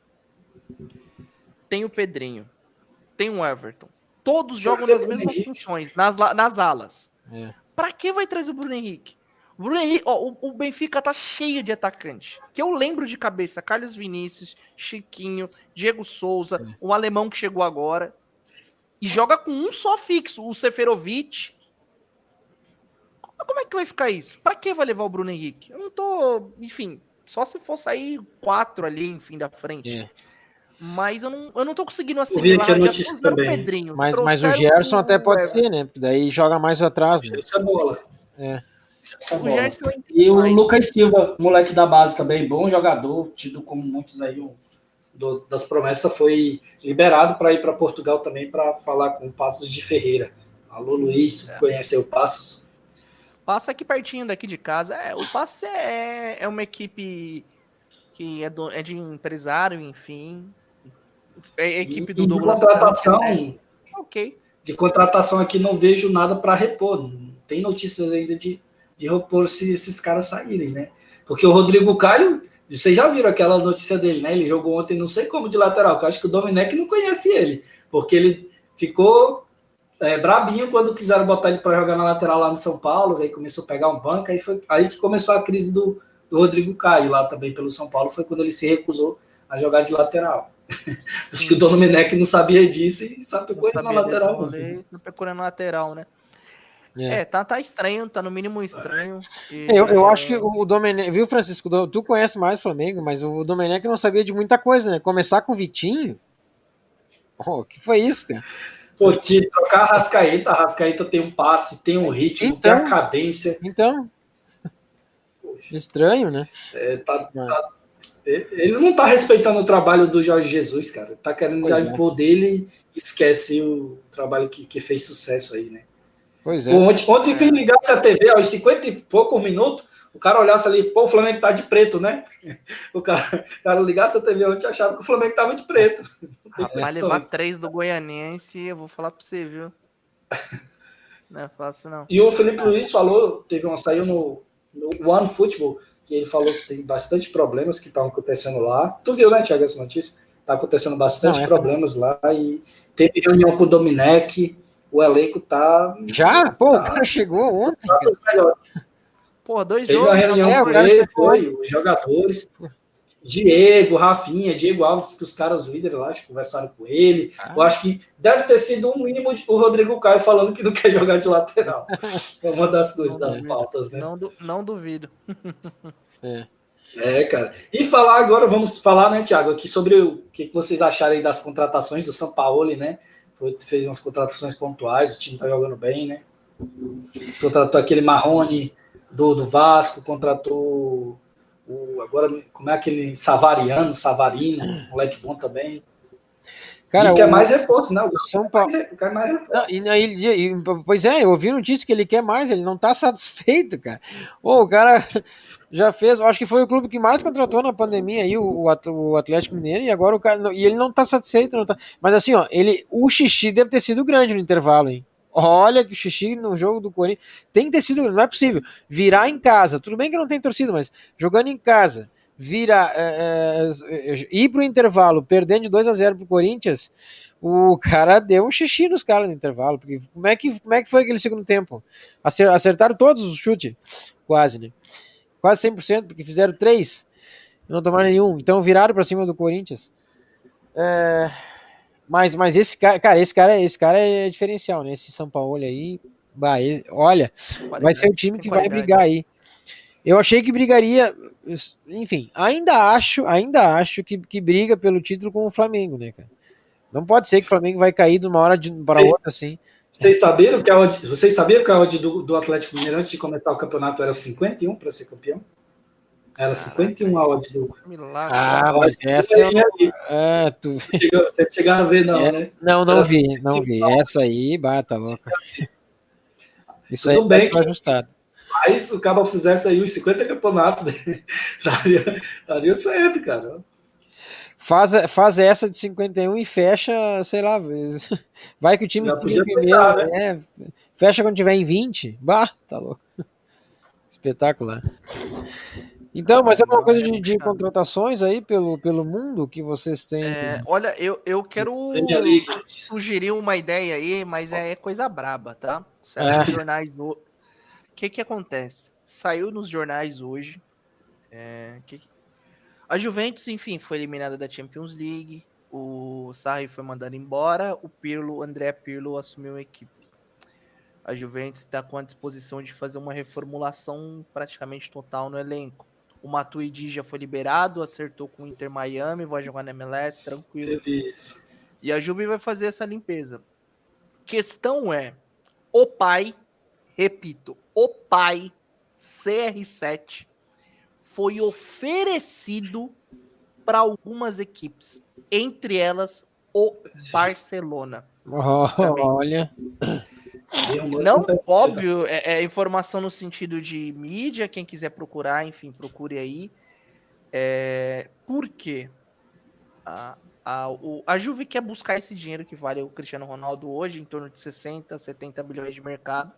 A: tem o Pedrinho, tem o Everton. Todos jogam nas mesmas funções, nas, nas alas. É. Pra que vai trazer o Bruno Henrique? O, Bruno Henrique ó, o, o Benfica tá cheio de atacante. Que eu lembro de cabeça. Carlos Vinícius, Chiquinho, Diego Souza, é. o alemão que chegou agora. E joga com um só fixo, o Seferovic. Como é que vai ficar isso? Pra que vai levar o Bruno Henrique? Eu não tô... Enfim, só se for sair quatro ali, enfim, da frente. É. Mas eu não, eu não tô conseguindo assimilar.
F: Eu vi aqui a notícia também.
A: Pedrinho,
E: mas, mas o Gerson o... até pode é. ser, né? Porque daí joga mais atrás. Né?
F: Essa bola.
E: É.
F: Essa bola. E o mais. Lucas Silva, moleque da base também, bom jogador, tido como muitos aí, um, do, das promessas, foi liberado para ir para Portugal também para falar com o Passos de Ferreira. Alô, Luiz, é. conhece o Passos?
A: Passa aqui pertinho daqui de casa. É, o Passos é, é uma equipe que é, do, é de empresário, enfim. É a equipe
F: e,
A: do
F: e
A: Douglas.
F: De contratação, né?
A: Ok.
F: De contratação aqui não vejo nada para repor. Não tem notícias ainda de, de repor se esses caras saírem, né? Porque o Rodrigo Caio, vocês já viram aquela notícia dele, né? Ele jogou ontem não sei como de lateral, que eu acho que o Domenech não conhece ele, porque ele ficou é, brabinho quando quiseram botar ele para jogar na lateral lá no São Paulo, aí começou a pegar um banco, aí foi aí que começou a crise do, do Rodrigo Caio lá também pelo São Paulo, foi quando ele se recusou a jogar de lateral. Acho que o Domenech não sabia disso e sapecou ele na lateral.
A: Sapecou na lateral, né? É, é tá, tá estranho, tá no mínimo estranho.
E: E, eu, eu é... acho que o Domenech, viu, Francisco? Tu conhece mais o Flamengo, mas o Domenech não sabia de muita coisa, né? Começar com o Vitinho? O oh, que foi isso, cara?
F: Pô, te trocar a Arrascaeta, a Arrascaeta tem um passe, tem um ritmo, então, tem a cadência.
E: Então, Poxa. estranho, né?
F: É, tá, tá, ele não tá respeitando o trabalho do Jorge Jesus, cara. Tá querendo pois já é. impor dele e esquece o trabalho que, que fez sucesso aí, né?
E: Pois é.
F: Pô, ontem, ontem quem ligasse a T V aos cinquenta e poucos minutos, o cara olhasse ali, pô, o Flamengo tá de preto, né? O cara, o cara ligasse a T V ontem achava que o Flamengo tava de preto.
A: Vai levar três do Goianense, eu vou falar pra você, viu? Não é fácil, não.
F: E o Felipe Luiz falou, teve uma, saiu no, no One Football, que ele falou que tem bastante problemas que estão acontecendo lá. Tu viu, né, Thiago, essa notícia? Tá acontecendo bastante não, problemas não. lá e teve reunião com o Domenech, o elenco tá...
E: Já? Pô,
F: tá,
E: o cara chegou ontem.
F: Tá
A: Pô, dois
F: teve
A: jogos.
F: Teve uma reunião
A: é,
F: com ele, foi, os jogadores... Diego, Rafinha, Diego Alves, que os caras, os líderes lá, acho que conversaram com ele. Ah. Eu acho que deve ter sido um mínimo de, o Rodrigo Caio falando que não quer jogar de lateral. É uma das coisas, não das duvido. pautas, né?
A: Não, não duvido.
E: É.
F: é, cara. E falar agora, vamos falar, né, Thiago, aqui sobre o que vocês acharem das contratações do Sampaoli, né? Foi, fez umas contratações pontuais, o time tá jogando bem, né? Contratou aquele Marrone do, do Vasco, contratou... O, agora, como é aquele Savariano, Savarino, moleque bom também.
E: Cara,
F: e quer mais reforço, né? O
E: São Paulo
F: quer mais reforço.
E: Não, e, e, e, pois é, eu ouvi notícia que ele quer mais, ele não tá satisfeito, cara. Ô, o cara já fez, acho que foi o clube que mais contratou na pandemia aí, o, o Atlético Mineiro, e agora o cara, e ele não tá satisfeito, não tá, mas assim, ó, ele, o xixi deve ter sido grande no intervalo, hein. Olha que o xixi no jogo do Corinthians tem que ter sido, não é possível, virar em casa, tudo bem que não tem torcida, mas jogando em casa, virar, é, é, ir pro intervalo, perdendo de dois a zero pro Corinthians, o cara deu um xixi nos caras no intervalo, porque como é que, como é que foi aquele segundo tempo? Acertaram todos os chutes, quase, né? Quase cem por cento, porque fizeram três, não tomaram nenhum, então viraram pra cima do Corinthians. É... Mas, mas esse cara, cara, esse cara, esse cara é diferencial, né? Esse Sampaoli aí, bah, esse, olha, vai ser o time que vai brigar aí. Eu achei que brigaria, enfim, ainda acho, ainda acho que, que briga pelo título com o Flamengo, né, cara? Não pode ser que o Flamengo vai cair de uma hora para outra, assim.
F: Vocês sabiam que a odd, vocês sabiam que a odd do, do Atlético Mineiro antes de começar o campeonato era cinquenta e um para ser campeão? Era cinquenta e um a odd do.
A: Milagre.
E: Ah, mas essa
F: Aí,
E: eu...
F: aí,
E: Ah, tu...
F: chegou- Vocês chegaram a ver, não,
E: É,
F: né?
E: Não, não
F: Era
E: vi, não vi. Essa aí, bata louca. Isso aí
F: Tudo
E: tá
F: bem que-
E: ajustado.
F: Mas o Cabo fizesse aí os cinquenta campeonatos, dele, daria, daria certo, cara.
E: Faz, faz essa de cinquenta e um e fecha, sei lá. Vai que o time
F: Já
E: fica
F: podia
E: em primeiro,
F: fechar,
E: né? Fecha quando tiver em vinte. Bah, tá louco. Espetacular. Então, mas é uma coisa de, de contratações aí pelo, pelo mundo que vocês têm.
A: É, olha, eu, eu quero
F: Premier League.
A: sugerir uma ideia aí, mas é coisa braba, tá? Saiu
E: Ah.
A: nos jornais. O que que acontece? Saiu nos jornais hoje. é, que- A Juventus, enfim, foi eliminada da Champions League. O Sarri foi mandado embora. O Pirlo, o André Pirlo assumiu a equipe. A Juventus está com a disposição de fazer uma reformulação praticamente total no elenco. O Matuidi já foi liberado, acertou com o Inter Miami, vai jogar na M L S, tranquilo.
F: Meu Deus.
A: E a Juve vai fazer essa limpeza. Questão é, o pai, repito, o pai C R sete foi oferecido para algumas equipes, entre elas o Barcelona.
E: Oh,
A: Também.
E: olha.
A: Não, óbvio, é, é informação no sentido de mídia, quem quiser procurar, enfim, procure aí. É, por quê? A, a, o, a Juve quer buscar esse dinheiro que vale o Cristiano Ronaldo hoje, em torno de sessenta, setenta bilhões de mercado.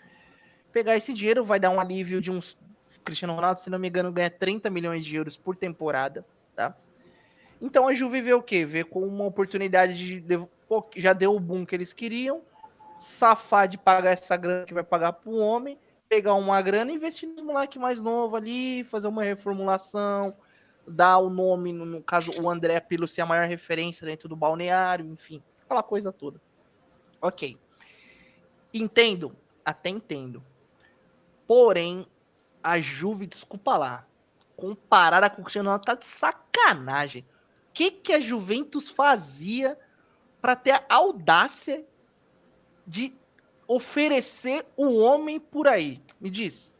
A: Pegar esse dinheiro vai dar um alívio de uns... O Cristiano Ronaldo, se não me engano, ganha trinta milhões de euros por temporada, tá? Então a Juve vê o quê? Vê com uma oportunidade de... de pô, já deu o boom que eles queriam, safar de pagar essa grana que vai pagar pro homem, pegar uma grana e investir no moleque mais novo ali, fazer uma reformulação, dar o nome, no, no caso, o André Pirlo ser a maior referência dentro do balneário, enfim, aquela coisa toda. Ok. Entendo, até entendo. Porém, a Juve, desculpa lá, comparada com o Cristiano Ronaldo, tá de sacanagem. O que, que a Juventus fazia para ter a audácia de oferecer o homem por aí? Me diz.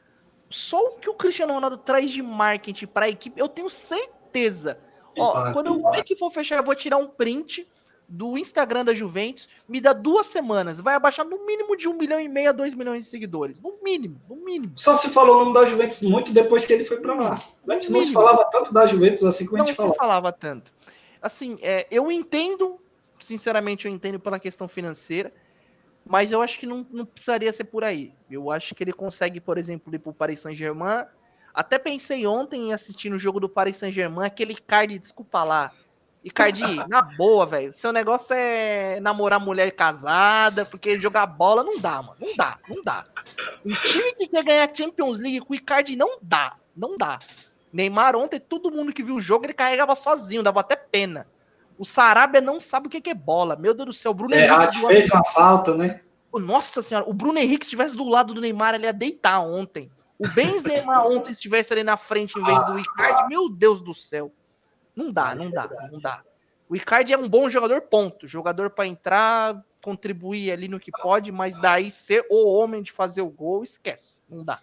A: Só o que o Cristiano Ronaldo traz de marketing para a equipe, eu tenho certeza. Ó, quando eu ver que for fechar, eu vou tirar um print do Instagram da Juventus, me dá duas semanas, vai abaixar no mínimo de um milhão e meio a dois milhões de seguidores. No mínimo, no mínimo.
F: Só se falou o nome da Juventus muito depois que ele foi para lá. Antes não se falava tanto da Juventus assim como a gente falava.
A: Não se falava tanto. Assim, é, eu entendo, sinceramente eu entendo pela questão financeira, mas eu acho que não, não precisaria ser por aí. Eu acho que ele consegue, por exemplo, ir pro Paris Saint-Germain. Até pensei ontem em assistir no jogo do Paris Saint-Germain, aquele Icardi, desculpa lá. Icardi, na boa, velho. Seu negócio é namorar mulher casada, porque jogar bola não dá, mano. Não dá, não dá. Um time que quer ganhar Champions League com o Icardi não dá, não dá. Neymar ontem, todo mundo que viu o jogo, ele carregava sozinho, dava até pena. O Sarabia não sabe o que é bola. Meu Deus do céu, o Bruno
F: É,
A: Henrique...
F: fez uma falta, né?
A: Nossa senhora, o Bruno Henrique, se estivesse do lado do Neymar, ele ia deitar ontem. O Benzema ontem, se estivesse ali na frente em vez do Icardi, meu Deus do céu. Não dá, não dá, não dá. O Icardi é um bom jogador, ponto. Jogador para entrar, contribuir ali no que pode, mas daí ser o homem de fazer o gol, esquece. Não dá.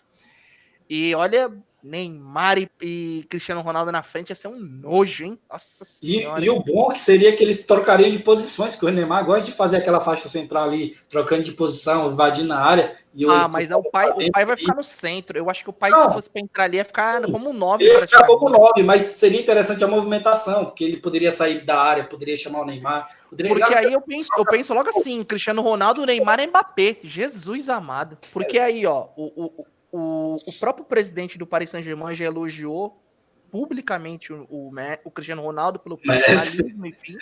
A: E olha, Neymar e, e Cristiano Ronaldo na frente ia ser um nojo, hein? Nossa senhora.
F: E, e o bom que seria que eles trocariam de posições, que o Neymar gosta de fazer aquela faixa central ali, trocando de posição, invadindo a área. E
A: ah, mas o pai, o pai vai ficar no centro. Eu acho que o pai,
F: não,
A: se fosse para entrar ali, ia ficar como nove.
F: Ele ia ficar como nove, mas seria interessante a movimentação, porque ele poderia sair da área, poderia chamar o Neymar.
A: Porque aí eu penso, eu penso logo assim, Cristiano Ronaldo, Neymar e Mbappé. Jesus amado. Porque aí, ó, o, o, o, o próprio presidente do Paris Saint-Germain já elogiou publicamente o, o, o Cristiano Ronaldo pelo profissionalismo, enfim.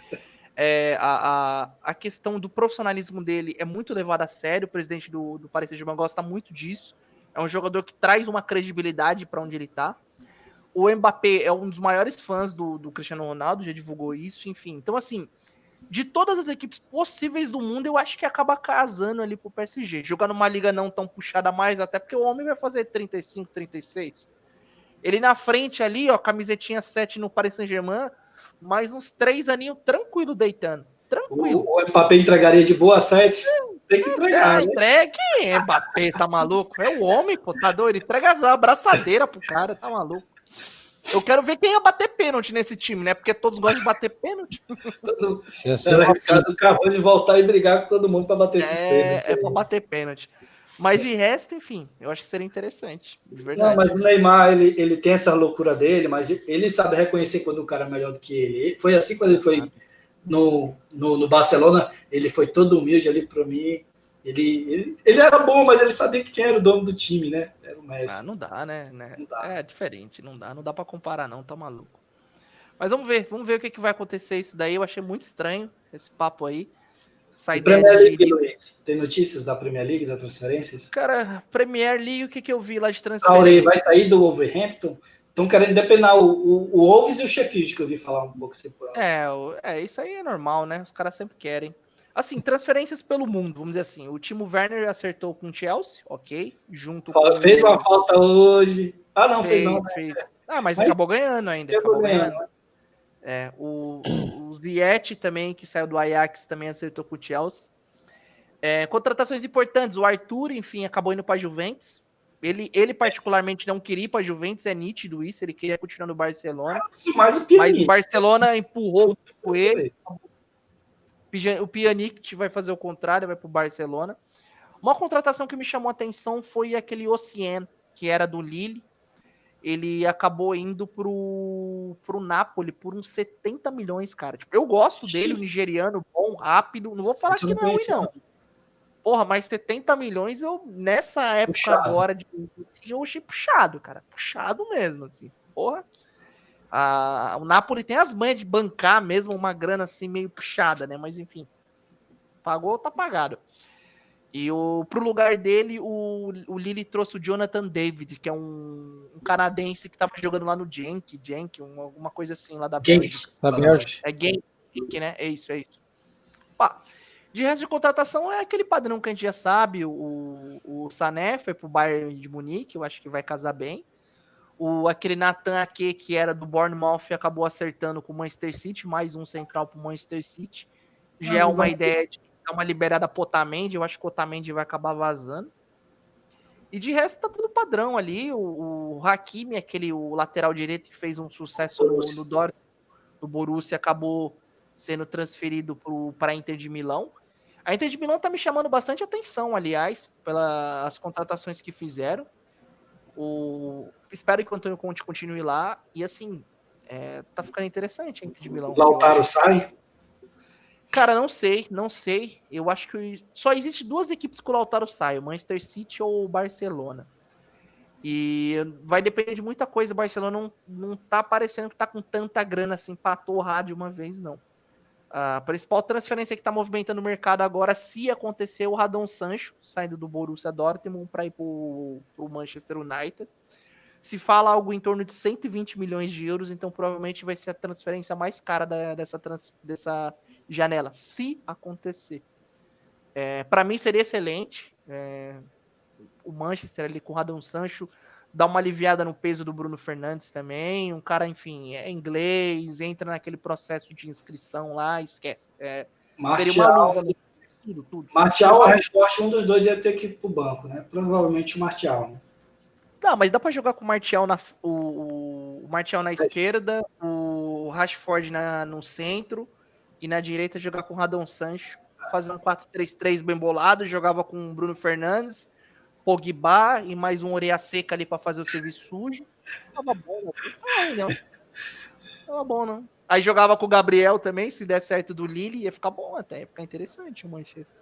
A: É, a, a, a questão do profissionalismo dele é muito levada a sério. O presidente do, do Paris Saint-Germain gosta muito disso. É um jogador que traz uma credibilidade para onde ele tá. O Mbappé é um dos maiores fãs do, do Cristiano Ronaldo, já divulgou isso, enfim. Então, assim, de todas as equipes possíveis do mundo, eu acho que acaba casando ali pro P S G. Jogar numa liga não tão puxada mais, até porque o homem vai fazer trinta e cinco, trinta e seis. Ele na frente ali, ó, camisetinha sete no Paris Saint-Germain, mais uns três aninhos tranquilo deitando. Tranquilo.
F: O, o Mbappé entregaria de boa sete. Tem que entregar,
A: Ah,
F: né?
A: entrega. Quem é Mbappé? Tá maluco? É o homem, pô, tá doido? Entrega a abraçadeira pro cara, tá maluco? Eu quero ver quem ia bater pênalti nesse time, né? Porque todos gostam de bater pênalti.
F: Todo,
E: Isso ia ser
F: era
E: uma
F: arriscado o Cavani voltar e brigar com todo mundo pra bater esse pênalti.
A: É, é pra bater pênalti. Mas de resto, enfim, eu acho que seria interessante. De
F: Não,
A: verdade.
F: mas o Neymar, ele, ele tem essa loucura dele, mas ele sabe reconhecer quando o cara é melhor do que ele. Foi assim quando ele foi no, no, no Barcelona, ele foi todo humilde ali para mim. Ele, ele, ele era bom, mas ele sabia que quem era o dono do time, né? Era o Messi.
A: Ah, não dá, né? né?
F: Não dá.
A: É diferente, não dá. Não dá pra comparar, não, tá maluco. Mas vamos ver, vamos ver o que, que vai acontecer isso daí. Eu achei muito estranho esse papo aí. Essa
F: E
A: ideia
F: Premier
A: de
F: League,
A: gerir-
F: Luiz? Tem notícias da Premier League, das transferências?
A: Cara, Premier League, o que, que eu vi lá de
F: Traoré
A: transferência?
F: vai sair do Wolverhampton? Estão querendo depenar o, o, o Wolves e o Sheffield, que eu vi falar um pouco. Assim, por...
A: É, o- é, isso aí é normal, né? Os caras sempre querem. Assim, transferências pelo mundo, vamos dizer assim. O Timo Werner acertou com o Chelsea, ok. Junto
F: Fala,
A: com...
F: fez uma falta hoje. Ah, não, fez,
A: fez,
F: não. Né?
A: fez. Ah, mas,
F: Mas
A: acabou ganhando ainda.
F: acabou
A: Acabou ganhando.
F: ganhando.
A: É, o, o Ziyech também, que saiu do Ajax, também acertou com o Chelsea. É, contratações importantes. O Arthur, enfim, acabou indo para a Juventus. Ele, ele particularmente não queria ir para a Juventus, é nítido isso. Ele queria continuar no Barcelona.
F: Mas o
A: Mas o
F: Pjanic.
A: Barcelona empurrou com ele. O Pjanic vai fazer o contrário, vai para o Barcelona. Uma contratação que me chamou a atenção foi aquele Osimhen, que era do Lille. Ele acabou indo pro, pro Napoli por uns setenta milhões, cara. Tipo, eu gosto dele, o nigeriano, bom, rápido. Não vou falar
F: Isso
A: que
F: eu
A: não
F: não
A: é ruim,
F: conhecia,
A: não. Porra, mas setenta milhões, eu, nessa época
F: Puxado.
A: agora, de, eu achei puxado, cara. Puxado mesmo, assim. Porra. A, o Napoli tem as manhas de bancar mesmo uma grana assim meio puxada, né? Mas enfim. Pagou, tá pagado. E o, pro lugar dele, o, o Lille trouxe o Jonathan David, que é um, um canadense que tava jogando lá no Genk, Genk, um, alguma coisa assim, lá da Bélgica.
E: Da Bélgica.
A: É Genk, né? É isso, é isso. Pá, de resto de contratação é aquele padrão que a gente já sabe. O, o Sané foi pro Bayern de Munique, eu acho que vai casar bem. O, aquele Nathan Ake, que era do Bournemouth, acabou acertando com o Manchester City, mais um central pro Manchester City. Já
F: Ah,
A: é uma
F: mas-
A: ideia de dar uma liberada pro Otamendi, eu acho que o Otamendi vai acabar vazando. E de resto tá tudo padrão ali. O, o Hakimi, aquele o lateral direito que fez um sucesso no, no Dortmund, do Borussia, acabou sendo transferido para a Inter de Milão. A Inter de Milão tá me chamando bastante atenção, aliás, pelas contratações que fizeram. O... Espero que o Antônio Conte continue lá. E assim, é, tá ficando interessante a Inter de Milão.
F: Lautaro
A: Eu acho-
F: sai?
A: Cara, não sei, não sei. Eu acho que só existe duas equipes que o Lautaro sai, o Manchester City ou o Barcelona. E vai depender de muita coisa. O Barcelona não, não tá parecendo que tá com tanta grana assim pra torrar de uma vez, não. A principal transferência que tá movimentando o mercado agora, se acontecer, é o Radon Sancho, saindo do Borussia Dortmund para ir pro, pro Manchester United. Se fala algo em torno de cento e vinte milhões de euros, então provavelmente vai ser a transferência mais cara da, dessa, trans, dessa janela, se acontecer. É, para mim seria excelente. É, o Manchester ali com o Radon Sancho dá uma aliviada no peso do Bruno Fernandes também. Um cara, enfim, é inglês, entra naquele processo de inscrição lá, esquece. É, seria uma
F: Martial,
A: luva, tudo, tudo.
F: Martial ou Rashford, um dos dois ia ter que ir pro banco, né? Provavelmente o Martial. Né?
A: Tá, mas dá pra jogar com o Martial na, o, o Martial na esquerda, o Rashford na, no centro, e na direita jogar com o Radon Sancho, fazer um quatro três três bem bolado, jogava com o Bruno Fernandes, Pogba e mais um Orelha Seca ali pra fazer o serviço sujo. Tava bom, não. Não, não. Tava bom, não. Aí jogava com o Gabriel também, se der certo do Lille, ia ficar bom até, ia ficar interessante o Manchester.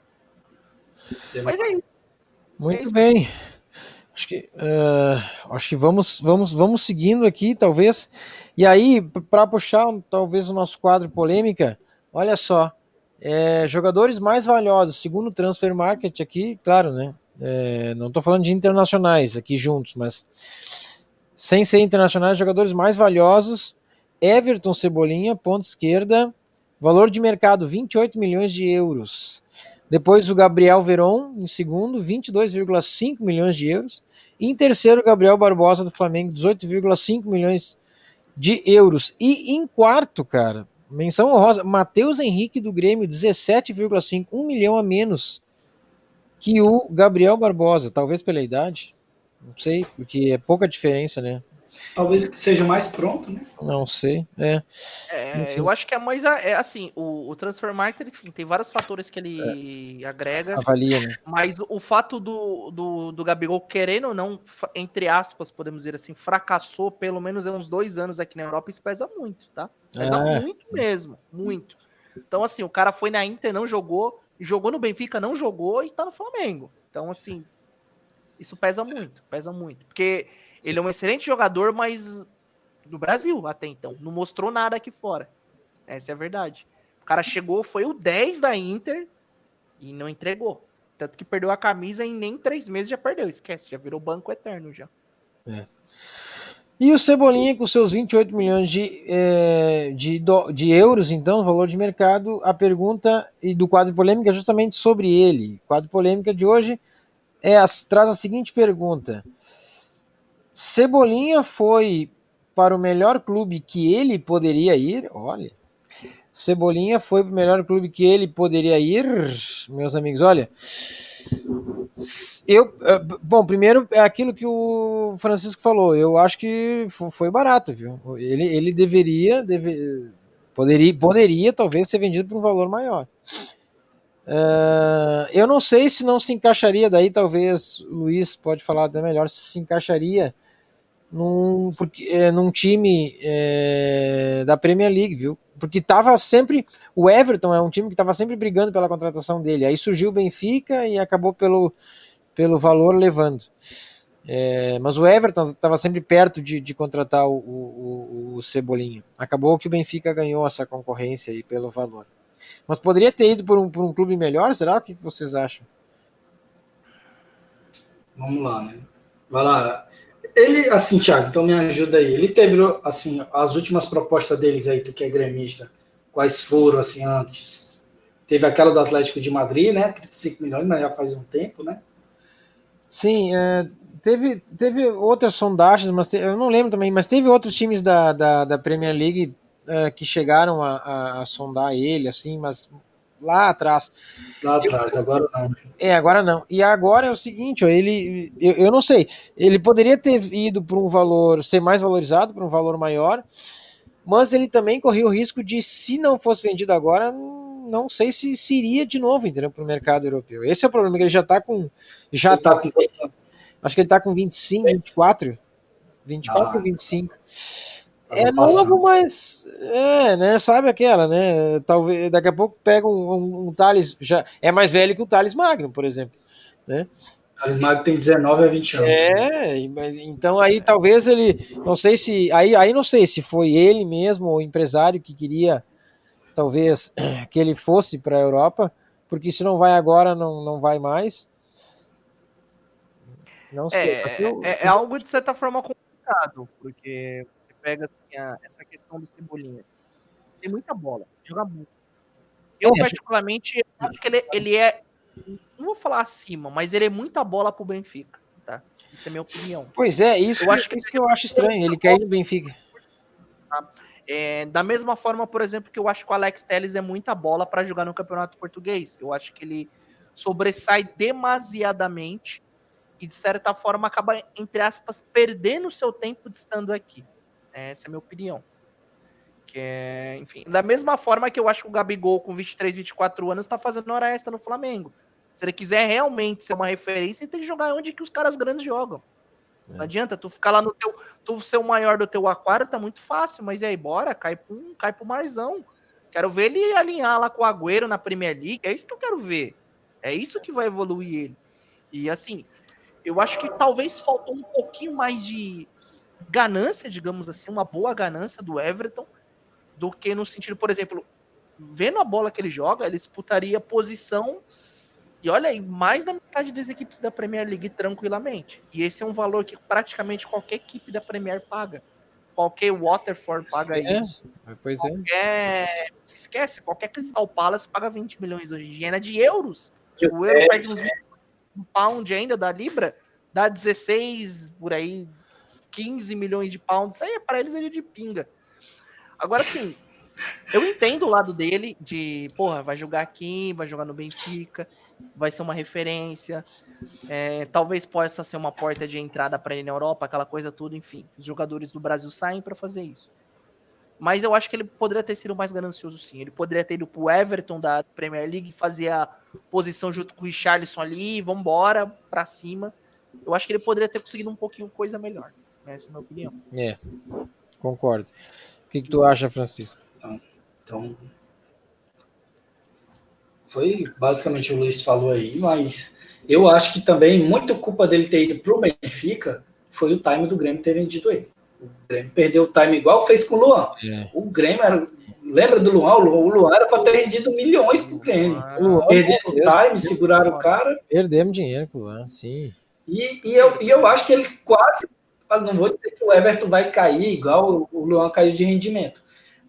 A: Mas é isso.
E: Muito
A: É isso.
E: bem. Acho que, uh, acho que vamos, vamos, vamos seguindo aqui, talvez. E aí, para puxar talvez o nosso quadro polêmica, olha só, é, jogadores mais valiosos, segundo o Transfer Market aqui, claro, né? É, não estou falando de internacionais aqui juntos, mas sem ser internacionais, jogadores mais valiosos: Everton Cebolinha, ponta esquerda, valor de mercado vinte e oito milhões de euros. Depois o Gabriel Veron, em segundo, vinte e dois vírgula cinco milhões de euros. E em terceiro, o Gabriel Barbosa, do Flamengo, dezoito vírgula cinco milhões de euros. E em quarto, cara, menção honrosa, Matheus Henrique, do Grêmio, dezessete vírgula cinco, um milhão a menos que o Gabriel Barbosa, talvez pela idade, não sei, porque é pouca diferença, né?
F: Talvez seja mais pronto, né?
E: Não sei, é.
A: É, eu acho que é mais a- é assim, o, o Transfer Market, enfim, tem vários fatores que ele agrega,
E: Avalia, né?
A: mas o, o fato do, do, do Gabigol, querendo ou não, fa- entre aspas, podemos dizer assim, fracassou pelo menos há uns dois anos aqui na Europa, isso pesa muito, tá? Pesa
E: É.
A: muito mesmo, muito. Então, assim, o cara foi na Inter, não jogou, jogou no Benfica, não jogou e tá no Flamengo. Então, assim, isso pesa muito, pesa muito. Porque ele é um excelente jogador, mas do Brasil até então. Não mostrou nada aqui fora. Essa é a verdade. O cara chegou, foi o dez da Inter e não entregou. Tanto que perdeu a camisa em nem três meses já perdeu. Esquece, já virou banco eterno já.
E: É. E o Cebolinha com seus vinte e oito milhões de, é, de, do, de euros, então, valor de mercado, a pergunta e do quadro polêmica é justamente sobre ele. O quadro polêmica de hoje é as, traz a seguinte pergunta. Cebolinha foi para o melhor clube que ele poderia ir? Olha, Cebolinha foi para o melhor clube que ele poderia ir, meus amigos, olha... Eu, bom, primeiro é aquilo que o Francisco falou. Eu acho que foi barato, viu? Ele, ele deveria, deve, poderia, poderia talvez ser vendido por um valor maior. Uh, eu não sei se não se encaixaria. Daí talvez o Luiz pode falar até melhor se se encaixaria num, porque, é, num time é, da Premier League, viu? Porque tava sempre. O Everton é um time que estava sempre brigando pela contratação dele. Aí surgiu o Benfica e acabou pelo, pelo valor levando. É, mas o Everton estava sempre perto de, de contratar o, o, o Cebolinha. Acabou que o Benfica ganhou essa concorrência aí pelo valor. Mas poderia ter ido por um, por um clube melhor? Será? O que vocês acham?
F: Vamos lá, né? Vai lá. Ele, assim, Thiago, então me ajuda aí. Ele teve, assim, as últimas propostas deles aí, tu que é gremista, quais foram, assim, antes? Teve aquela do Atlético de Madrid, né? trinta e cinco milhões, mas já faz um tempo, né?
E: Sim, é, teve, teve outras sondagens, mas te, eu não lembro também, mas teve outros times da, da, da Premier League é, que chegaram a, a, a sondar ele, assim, mas lá atrás.
F: Lá atrás, eu, agora não.
E: É, agora não. E agora é o seguinte, ó, ele, eu, eu não sei, ele poderia ter ido por um valor, ser mais valorizado, por um valor maior, mas ele também corria o risco de, se não fosse vendido agora, não sei se, se iria de novo, entendeu, para o mercado europeu. Esse é o problema, que ele já está com... Já tá, tá com... Acho que ele está com vinte e cinco, vinte e quatro, vinte e quatro ou ah, vinte e cinco. É novo, mas é, né? Sabe aquela, né? Talvez daqui a pouco pega um, um, um Thales, já é mais velho que o Thales Magno, por exemplo, né?
F: O Thales Magno tem dezenove a vinte anos.
E: É, mas então aí talvez ele, não sei se aí, aí não sei se foi ele mesmo ou o empresário que queria, talvez que ele fosse para a Europa, porque se não vai agora, não, não vai mais.
A: Não sei. É, eu, é, é algo de certa forma complicado, porque pega assim, a, essa questão do Cebolinha. Tem muita bola, joga muito. Eu, é, particularmente, acho... acho que ele, ele é, não vou falar acima, mas ele é muita bola pro Benfica, tá? Isso é minha opinião.
E: Pois é, isso, eu acho que, isso que eu acho estranho, ele cair no Benfica.
A: Tá? É, da mesma forma, por exemplo, que eu acho que o Alex Telles é muita bola para jogar no Campeonato Português. Eu acho que ele sobressai demasiadamente e, de certa forma, acaba, entre aspas, perdendo o seu tempo de estando aqui. Essa é a minha opinião. Que é, enfim, da mesma forma que eu acho que o Gabigol, com vinte e três, vinte e quatro anos, está fazendo hora extra no Flamengo. Se ele quiser realmente ser uma referência, ele tem que jogar onde que os caras grandes jogam. É. Não adianta tu ficar lá no teu... Tu ser o maior do teu aquário tá muito fácil, mas e aí, bora, cai pro, cai pro marzão. Quero ver ele alinhar lá com o Agüero na Premier League, é isso que eu quero ver. É isso que vai evoluir ele. E assim, eu acho que talvez faltou um pouquinho mais de ganância, digamos assim, uma boa ganância do Everton, do que no sentido, por exemplo, vendo a bola que ele joga, ele disputaria posição, e olha aí, mais da metade das equipes da Premier League tranquilamente. E esse é um valor que praticamente qualquer equipe da Premier paga. Qualquer Waterford paga é, isso.
E: Pois
A: qualquer... é. Esquece, qualquer Crystal Palace paga vinte milhões hoje em dia, é de euros. O euro faz uns vinte pound ainda da Libra, dá dezesseis, por aí, quinze milhões de pounds, isso aí é para eles ali de pinga. Agora sim, Eu entendo o lado dele de, porra, vai jogar aqui, vai jogar no Benfica, vai ser uma referência, é, talvez possa ser uma porta de entrada para ele na Europa, aquela coisa tudo, enfim. Os jogadores do Brasil saem para fazer isso. Mas eu acho que ele poderia ter sido mais ganancioso, sim. Ele poderia ter ido pro Everton da Premier League, fazer a posição junto com o Richarlison ali, vambora, pra cima. Eu acho que ele poderia ter conseguido um pouquinho coisa melhor. Essa é a minha opinião.
E: É, concordo. O que, que tu acha, Francisco?
F: Então, então, foi basicamente o Luiz falou aí, mas eu acho que também muito culpa dele ter ido pro Benfica foi o time do Grêmio ter vendido ele. O Grêmio perdeu o time igual fez com o Luan. É. O Grêmio era. Lembra do Luan? O Luan era para ter rendido milhões pro Grêmio. Perderam o time, seguraram o cara.
E: Perdemos dinheiro com o Luan, sim.
F: E, e, eu, e eu acho que eles quase. Não vou dizer que o Everton vai cair igual o Luan caiu de rendimento.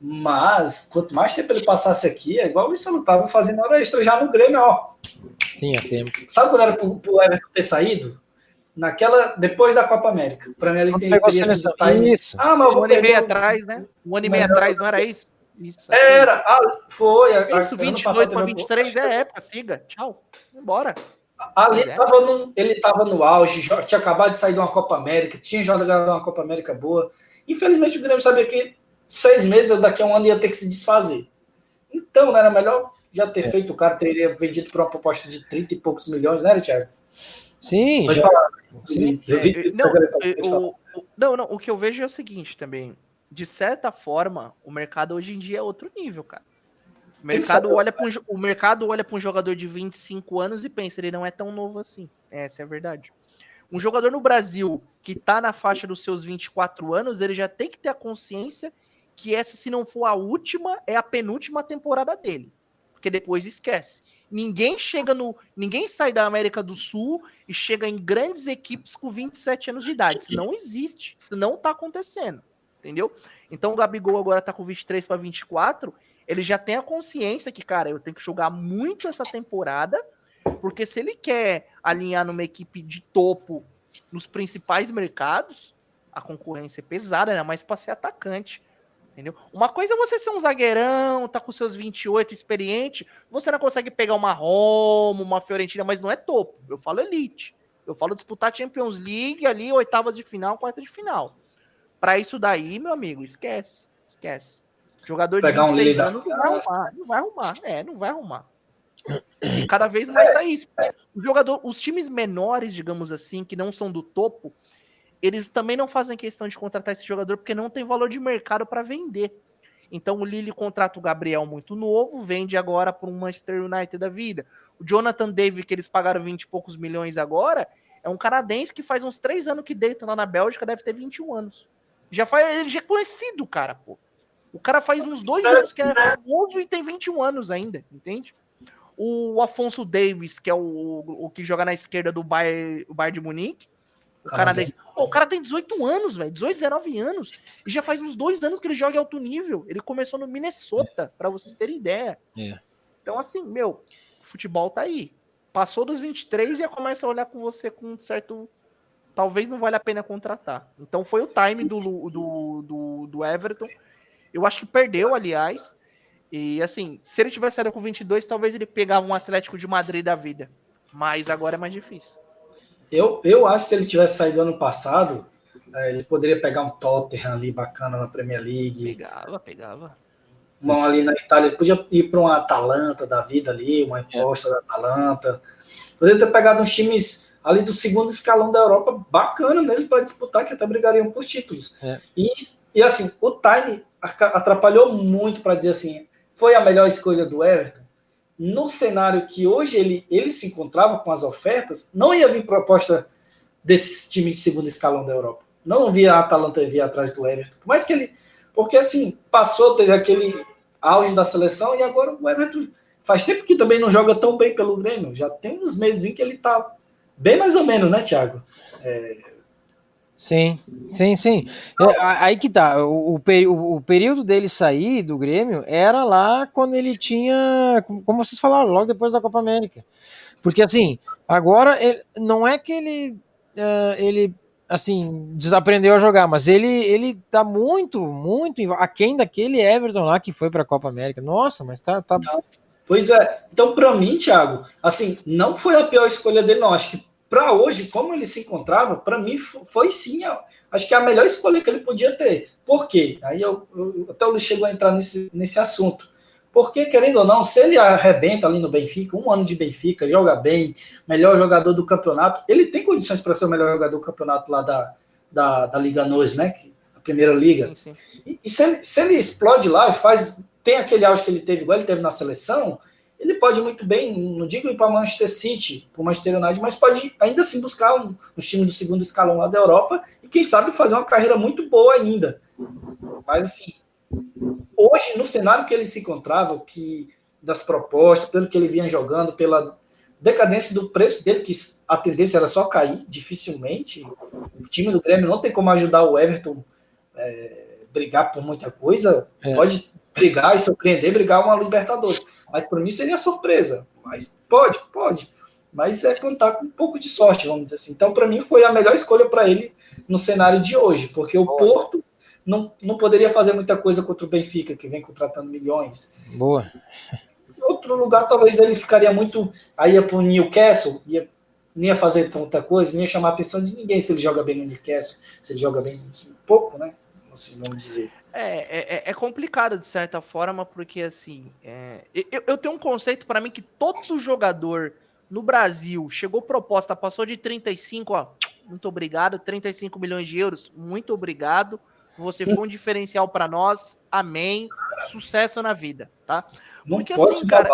F: Mas, quanto mais tempo ele passasse aqui, é igual isso, eu não estava fazendo hora extra já no Grêmio, ó.
E: Tinha tempo.
F: Sabe quando era pro, pro Everton ter saído? Naquela, depois da Copa América. Para mim, ele tem, teria sido time.
E: Isso.
F: Ah, mas
A: um ano e meio atrás, né? Um ano e meio atrás, não era isso? Isso
F: era, ah, foi.
A: Isso, vinte e dois para vinte e três é época, siga. Tchau. Vambora.
F: Ali é. tava no, ele estava no auge, tinha acabado de sair de uma Copa América, tinha jogado uma Copa América boa. Infelizmente, o Grêmio sabia que seis meses, daqui a um ano, ia ter que se desfazer. Então, não era melhor já ter é. feito, o cara teria vendido por uma proposta de trinta e poucos milhões, né, Thiago?
E: Sim.
F: Pode
E: já...
F: falar.
E: Sim.
A: É, não, o, o, não, não, o que eu vejo é o seguinte também. De certa forma, o mercado hoje em dia é outro nível, cara. O mercado olha para um, o mercado olha para um jogador de vinte e cinco anos e pensa, ele não é tão novo assim. Essa é a verdade. Um jogador no Brasil que tá na faixa dos seus vinte e quatro anos, ele já tem que ter a consciência que essa, se não for a última, é a penúltima temporada dele. Porque depois esquece. Ninguém chega no. Ninguém sai da América do Sul e chega em grandes equipes com vinte e sete anos de idade. Isso não existe. Isso não tá acontecendo. Entendeu? Então o Gabigol agora tá com vinte e três para vinte e quatro. Ele já tem a consciência que, cara, eu tenho que jogar muito essa temporada. Porque se ele quer alinhar numa equipe de topo nos principais mercados, a concorrência é pesada, ainda mais para ser atacante. Entendeu? Uma coisa é você ser um zagueirão, tá com seus vinte e oito, experiente, você não consegue pegar uma Roma, uma Fiorentina, mas não é topo. Eu falo elite. Eu falo disputar Champions League ali, oitavas de final, quarta de final. Pra isso daí, meu amigo, esquece. Esquece. Jogador de
F: pegar
A: vinte e seis
F: um
A: anos não vai arrumar. Não vai arrumar. É, não vai arrumar. E cada vez mais tá isso. O jogador, os times menores, digamos assim, que não são do topo, eles também não fazem questão de contratar esse jogador porque não tem valor de mercado para vender. Então o Lille contrata o Gabriel muito novo, vende agora para um Manchester United da vida. O Jonathan David, que eles pagaram vinte e poucos milhões agora, é um canadense que faz uns três anos que deita lá na Bélgica, deve ter vinte e um anos. Já faz, ele já é conhecido, cara, pô. O cara faz uns dois anos que é famoso e tem vinte e um anos ainda, entende? O Afonso Davis, que é o, o que joga na esquerda do Bayern, o Bayern de Munique, o canadense. Oh, o cara tem dezoito anos, velho. dezoito, dezenove anos. E já faz uns dois anos que ele joga em alto nível. Ele começou no Minnesota, é. pra vocês terem ideia.
E: É.
A: Então, assim, meu, o futebol tá aí. Passou dos vinte e três e já começa a olhar com você com um certo... Talvez não valha a pena contratar. Então foi o time do, do, do, do Everton. Eu acho que perdeu, aliás. E, assim, se ele tivesse saído com vinte e dois, talvez ele pegava um Atlético de Madrid da vida. Mas agora é mais difícil.
F: Eu, eu acho que se ele tivesse saído ano passado, é, ele poderia pegar um Tottenham ali bacana na Premier League.
A: Pegava, pegava.
F: Uma ali na Itália, ele podia ir para uma Atalanta da vida ali, uma aposta é. da Atalanta. Poderia ter pegado uns times ali do segundo escalão da Europa bacana mesmo para disputar, que até brigariam por títulos. É. E, e assim, o time atrapalhou muito para dizer assim, foi a melhor escolha do Everton. No cenário que hoje ele, ele se encontrava com as ofertas, não ia vir proposta desses times de segundo escalão da Europa. Não via a Atalanta vir atrás do Everton. Mas que ele... Porque, assim, passou, teve aquele auge da seleção e agora o Everton faz tempo que também não joga tão bem pelo Grêmio. Já tem uns meses que ele tá bem mais ou menos, né, Thiago? É...
E: Sim, sim, sim. É, aí que tá, o, o, o período dele sair do Grêmio era lá quando ele tinha, como vocês falaram, logo depois da Copa América. Porque assim, agora ele, não é que ele, uh, ele assim, desaprendeu a jogar, mas ele, ele tá muito, muito aquém daquele Everton lá que foi pra Copa América. Nossa, mas tá... tá...
F: Pois é, então para mim, Thiago, assim, não foi a pior escolha dele, não. Acho que para hoje, como ele se encontrava, para mim foi sim, acho que é a melhor escolha que ele podia ter. Por quê? Aí eu, eu até o Luiz chegou a entrar nesse, nesse assunto. Porque, querendo ou não, se ele arrebenta ali no Benfica, um ano de Benfica, joga bem, melhor jogador do campeonato, ele tem condições para ser o melhor jogador do campeonato lá da, da, da Liga N O S, né? A primeira liga. Sim, sim. E, e se, ele, se ele explode lá e faz, tem aquele auge que ele teve, igual ele teve na seleção, ele pode muito bem, não digo ir para Manchester City, para o Manchester United, mas pode ainda assim buscar um, um time do segundo escalão lá da Europa e quem sabe fazer uma carreira muito boa ainda. Mas assim, hoje, no cenário que ele se encontrava, que, das propostas, pelo que ele vinha jogando, pela decadência do preço dele, que a tendência era só cair, dificilmente, o time do Grêmio não tem como ajudar o Everton é, brigar por muita coisa, é. Pode brigar e surpreender, brigar uma Libertadores, mas para mim seria surpresa, mas pode, pode, mas é contar com um pouco de sorte, vamos dizer assim. Então, para mim, foi a melhor escolha para ele no cenário de hoje, porque o Porto Não, não poderia fazer muita coisa contra o Benfica, que vem contratando milhões.
E: Boa.
F: Em outro lugar, talvez ele ficaria muito... Aí ia para o Newcastle, ia, nem ia fazer tanta coisa, nem ia chamar a atenção de ninguém se ele joga bem no Newcastle, se ele joga bem assim, pouco, né? Assim, vamos dizer.
A: É, é, é complicado, de certa forma, porque, assim, é, eu, eu tenho um conceito para mim que todo jogador no Brasil chegou proposta, passou de trinta e cinco, ó, muito obrigado, trinta e cinco milhões de euros, muito obrigado. Você foi um diferencial para nós, amém, sucesso na vida, tá? Porque assim, cara,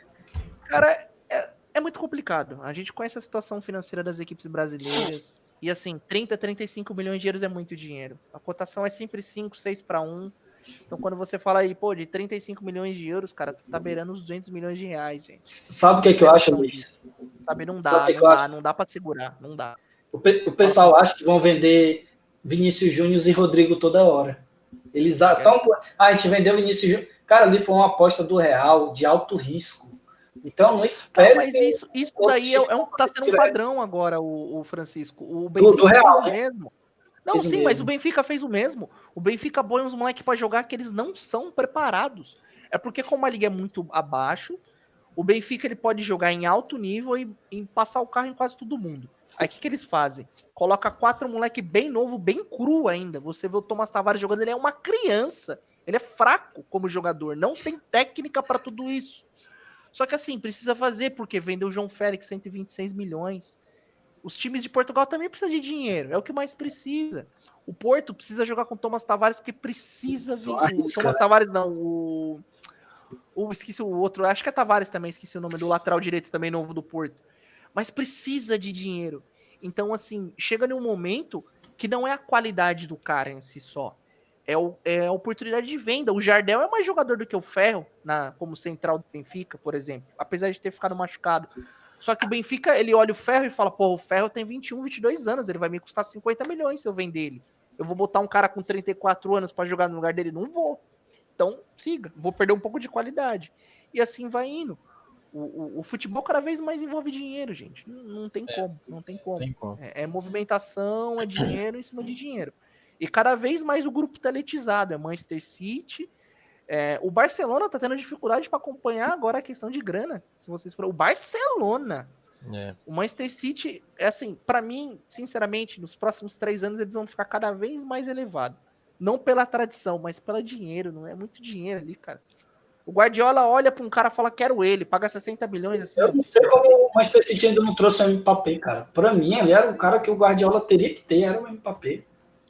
A: cara é, é muito complicado. A gente conhece a situação financeira das equipes brasileiras e assim, trinta, trinta e cinco milhões de euros é muito dinheiro. A cotação é sempre cinco, seis para um. Então quando você fala aí, pô, de trinta e cinco milhões de euros, cara, tu tá beirando os duzentos milhões de reais, gente.
F: Sabe o que é que eu acho, Luiz?
A: Sabe, não dá, não dá, não dá para segurar, não dá.
F: O, pe- o pessoal acha que vão vender Vinícius Júnior e Rodrigo toda hora. Eles estão... Ah, a gente vendeu Vinícius Júnior. Cara, ali foi uma aposta do Real, de alto risco. Então, não espere...
A: Não, mas isso, isso daí é, é um, tá sendo um padrão agora, o, o Francisco. O Benfica do, do Real, fez o mesmo. Não, fez sim, mas o Benfica fez o mesmo. O Benfica põe uns moleques para jogar que eles não são preparados. É porque como a liga é muito abaixo, o Benfica ele pode jogar em alto nível e, e passar o carro em quase todo mundo. Aí o que, que eles fazem? Coloca quatro moleque bem novo, bem cru ainda. Você vê o Thomas Tavares jogando, ele é uma criança. Ele é fraco como jogador, não tem técnica para tudo isso. Só que assim, precisa fazer, porque vendeu o João Félix cento e vinte e seis milhões. Os times de Portugal também precisam de dinheiro, é o que mais precisa. O Porto precisa jogar com o Thomas Tavares, porque precisa vir. O Thomas Tavares não, o... o... Esqueci o outro, acho que é Tavares também, esqueci o nome do lateral direito também novo do Porto. Mas precisa de dinheiro. Então, assim, chega num momento que não é a qualidade do cara em si só. É, o, é a oportunidade de venda. O Jardel é mais jogador do que o Ferro, na, como central do Benfica, por exemplo. Apesar de ter ficado machucado. Só que o Benfica, ele olha o Ferro e fala, pô, o Ferro tem vinte e um, vinte e dois anos, ele vai me custar cinquenta milhões se eu vender ele. Eu vou botar um cara com trinta e quatro anos para jogar no lugar dele? Não vou. Então, siga. Vou perder um pouco de qualidade. E assim vai indo. O, o, o futebol cada vez mais envolve dinheiro, gente. Não, não tem como, não tem como. Tem como. É, é movimentação, é dinheiro em cima de dinheiro. E cada vez mais o grupo tá elitizado. É Manchester City. É, o Barcelona tá tendo dificuldade para acompanhar agora a questão de grana. Se vocês forem. O Barcelona. É. O Manchester City, é assim, para mim, sinceramente, nos próximos três anos eles vão ficar cada vez mais elevados. Não pela tradição, mas pelo dinheiro. Não é muito dinheiro ali, cara. O Guardiola olha para um cara e fala, quero ele, paga sessenta milhões. Assim,
F: eu não sei como o Manchester City ainda não trouxe o Mbappé, cara. Para mim, ele era o cara que o Guardiola teria que ter, era o Mbappé.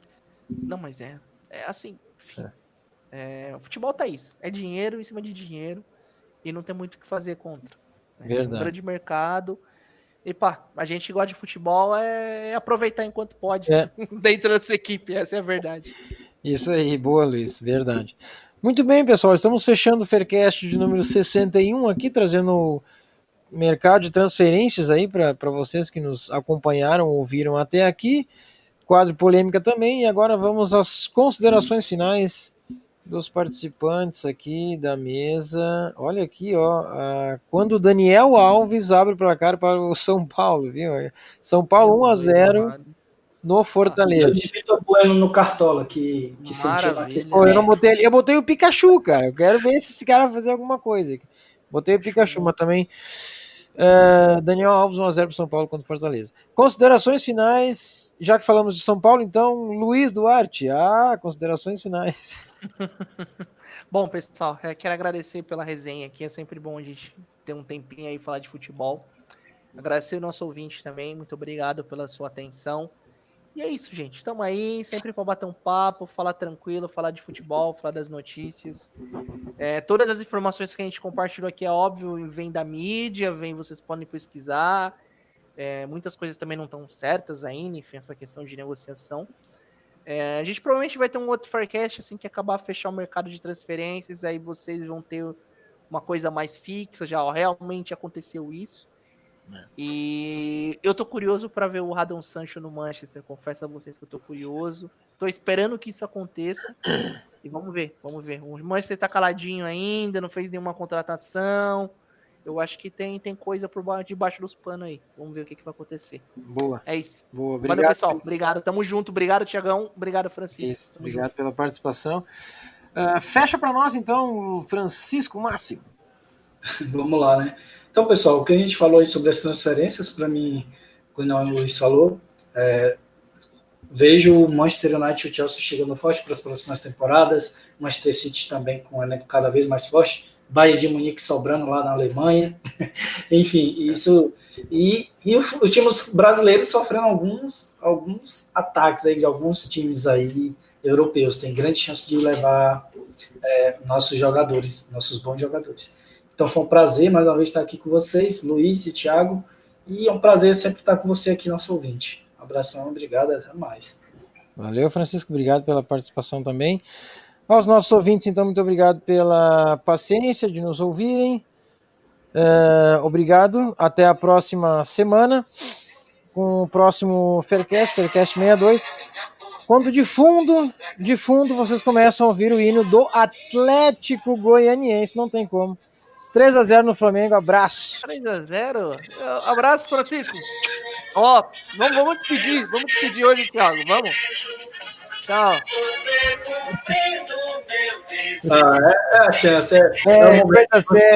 A: Não, mas é, é assim, enfim, é. É, o futebol tá isso, é dinheiro em cima de dinheiro e não tem muito o que fazer contra. Né? Verdade. É um grande mercado e pá, a gente gosta de futebol é aproveitar enquanto pode é. Dentro da sua equipe, essa é a verdade.
E: Isso aí, boa, Luiz, verdade. Muito bem, pessoal, estamos fechando o Faircast de número sessenta e um aqui, trazendo o mercado de transferências aí para vocês que nos acompanharam, ouviram até aqui, quadro polêmica também, e agora vamos às considerações finais dos participantes aqui da mesa. Olha aqui, ó, a, quando o Daniel Alves abre o placar para o São Paulo, viu? São Paulo um a zero, no Fortaleza.
F: Eu de Vitor Bueno no Cartola, que, que sentiu
A: Maravilha.
F: aquecimento.
E: Pô, eu não botei ele, eu botei o Pikachu, cara. Eu quero ver se esse cara vai fazer alguma coisa. Botei o Pikachu, mas também. Uh, Daniel Alves, um a zero para São Paulo contra o Fortaleza. Considerações finais, já que falamos de São Paulo, então, Luiz Duarte. Ah, considerações finais.
A: Bom, pessoal, eu quero agradecer pela resenha aqui. É sempre bom a gente ter um tempinho aí e falar de futebol. Agradecer o nosso ouvinte também. Muito obrigado pela sua atenção. E é isso, gente. Estamos aí sempre para bater um papo, falar tranquilo, falar de futebol, falar das notícias. É, todas as informações que a gente compartilhou aqui, é óbvio, vem da mídia, vem, vocês podem pesquisar. É, muitas coisas também não estão certas ainda, enfim, essa questão de negociação. É, a gente provavelmente vai ter um outro forecast assim que acabar fechar o mercado de transferências, aí vocês vão ter uma coisa mais fixa, já ó, realmente aconteceu isso. É. E eu tô curioso para ver o Jadon Sancho no Manchester, confesso a vocês que eu tô curioso. Tô esperando que isso aconteça. E vamos ver, vamos ver. O Manchester tá caladinho ainda, não fez nenhuma contratação. Eu acho que tem, tem coisa por debaixo dos panos aí. Vamos ver o que, que vai acontecer.
E: Boa.
A: É isso.
E: Boa, obrigado.
A: Valeu, pessoal. Obrigado. Tamo junto. Obrigado, Tiagão. Obrigado, Francisco.
E: Isso, obrigado junto. Pela participação. Uh, fecha para nós, então, Francisco Máximo.
F: Vamos lá, né? Então, pessoal, o que a gente falou aí sobre as transferências, para mim, quando o Luiz falou, é, vejo o Manchester United e o Chelsea chegando forte para as próximas temporadas, o Manchester City também com um elenco cada vez mais forte, Bayern de Munique sobrando lá na Alemanha, enfim, isso, e, e os times brasileiros sofrendo alguns, alguns ataques aí de alguns times aí europeus, tem grande chance de levar é, nossos jogadores, nossos bons jogadores. Então foi um prazer mais uma vez estar aqui com vocês, Luiz e Thiago, e é um prazer sempre estar com você aqui, nosso ouvinte. Um abração, obrigado, até mais.
E: Valeu, Francisco, obrigado pela participação também. Aos nossos ouvintes, então, muito obrigado pela paciência de nos ouvirem. Uh, obrigado, até a próxima semana, com o próximo Faircast, Faircast sessenta e dois. Quando de fundo, de fundo, vocês começam a ouvir o hino do Atlético Goianiense, não tem como. três a zero no Flamengo, abraço.
A: três a zero? Abraço, Francisco. Ó, vamos, vamos despedir, vamos despedir hoje, Thiago, vamos. Tchau.
F: Ah, é, é a chance, é,
E: é, é uma coisa séria.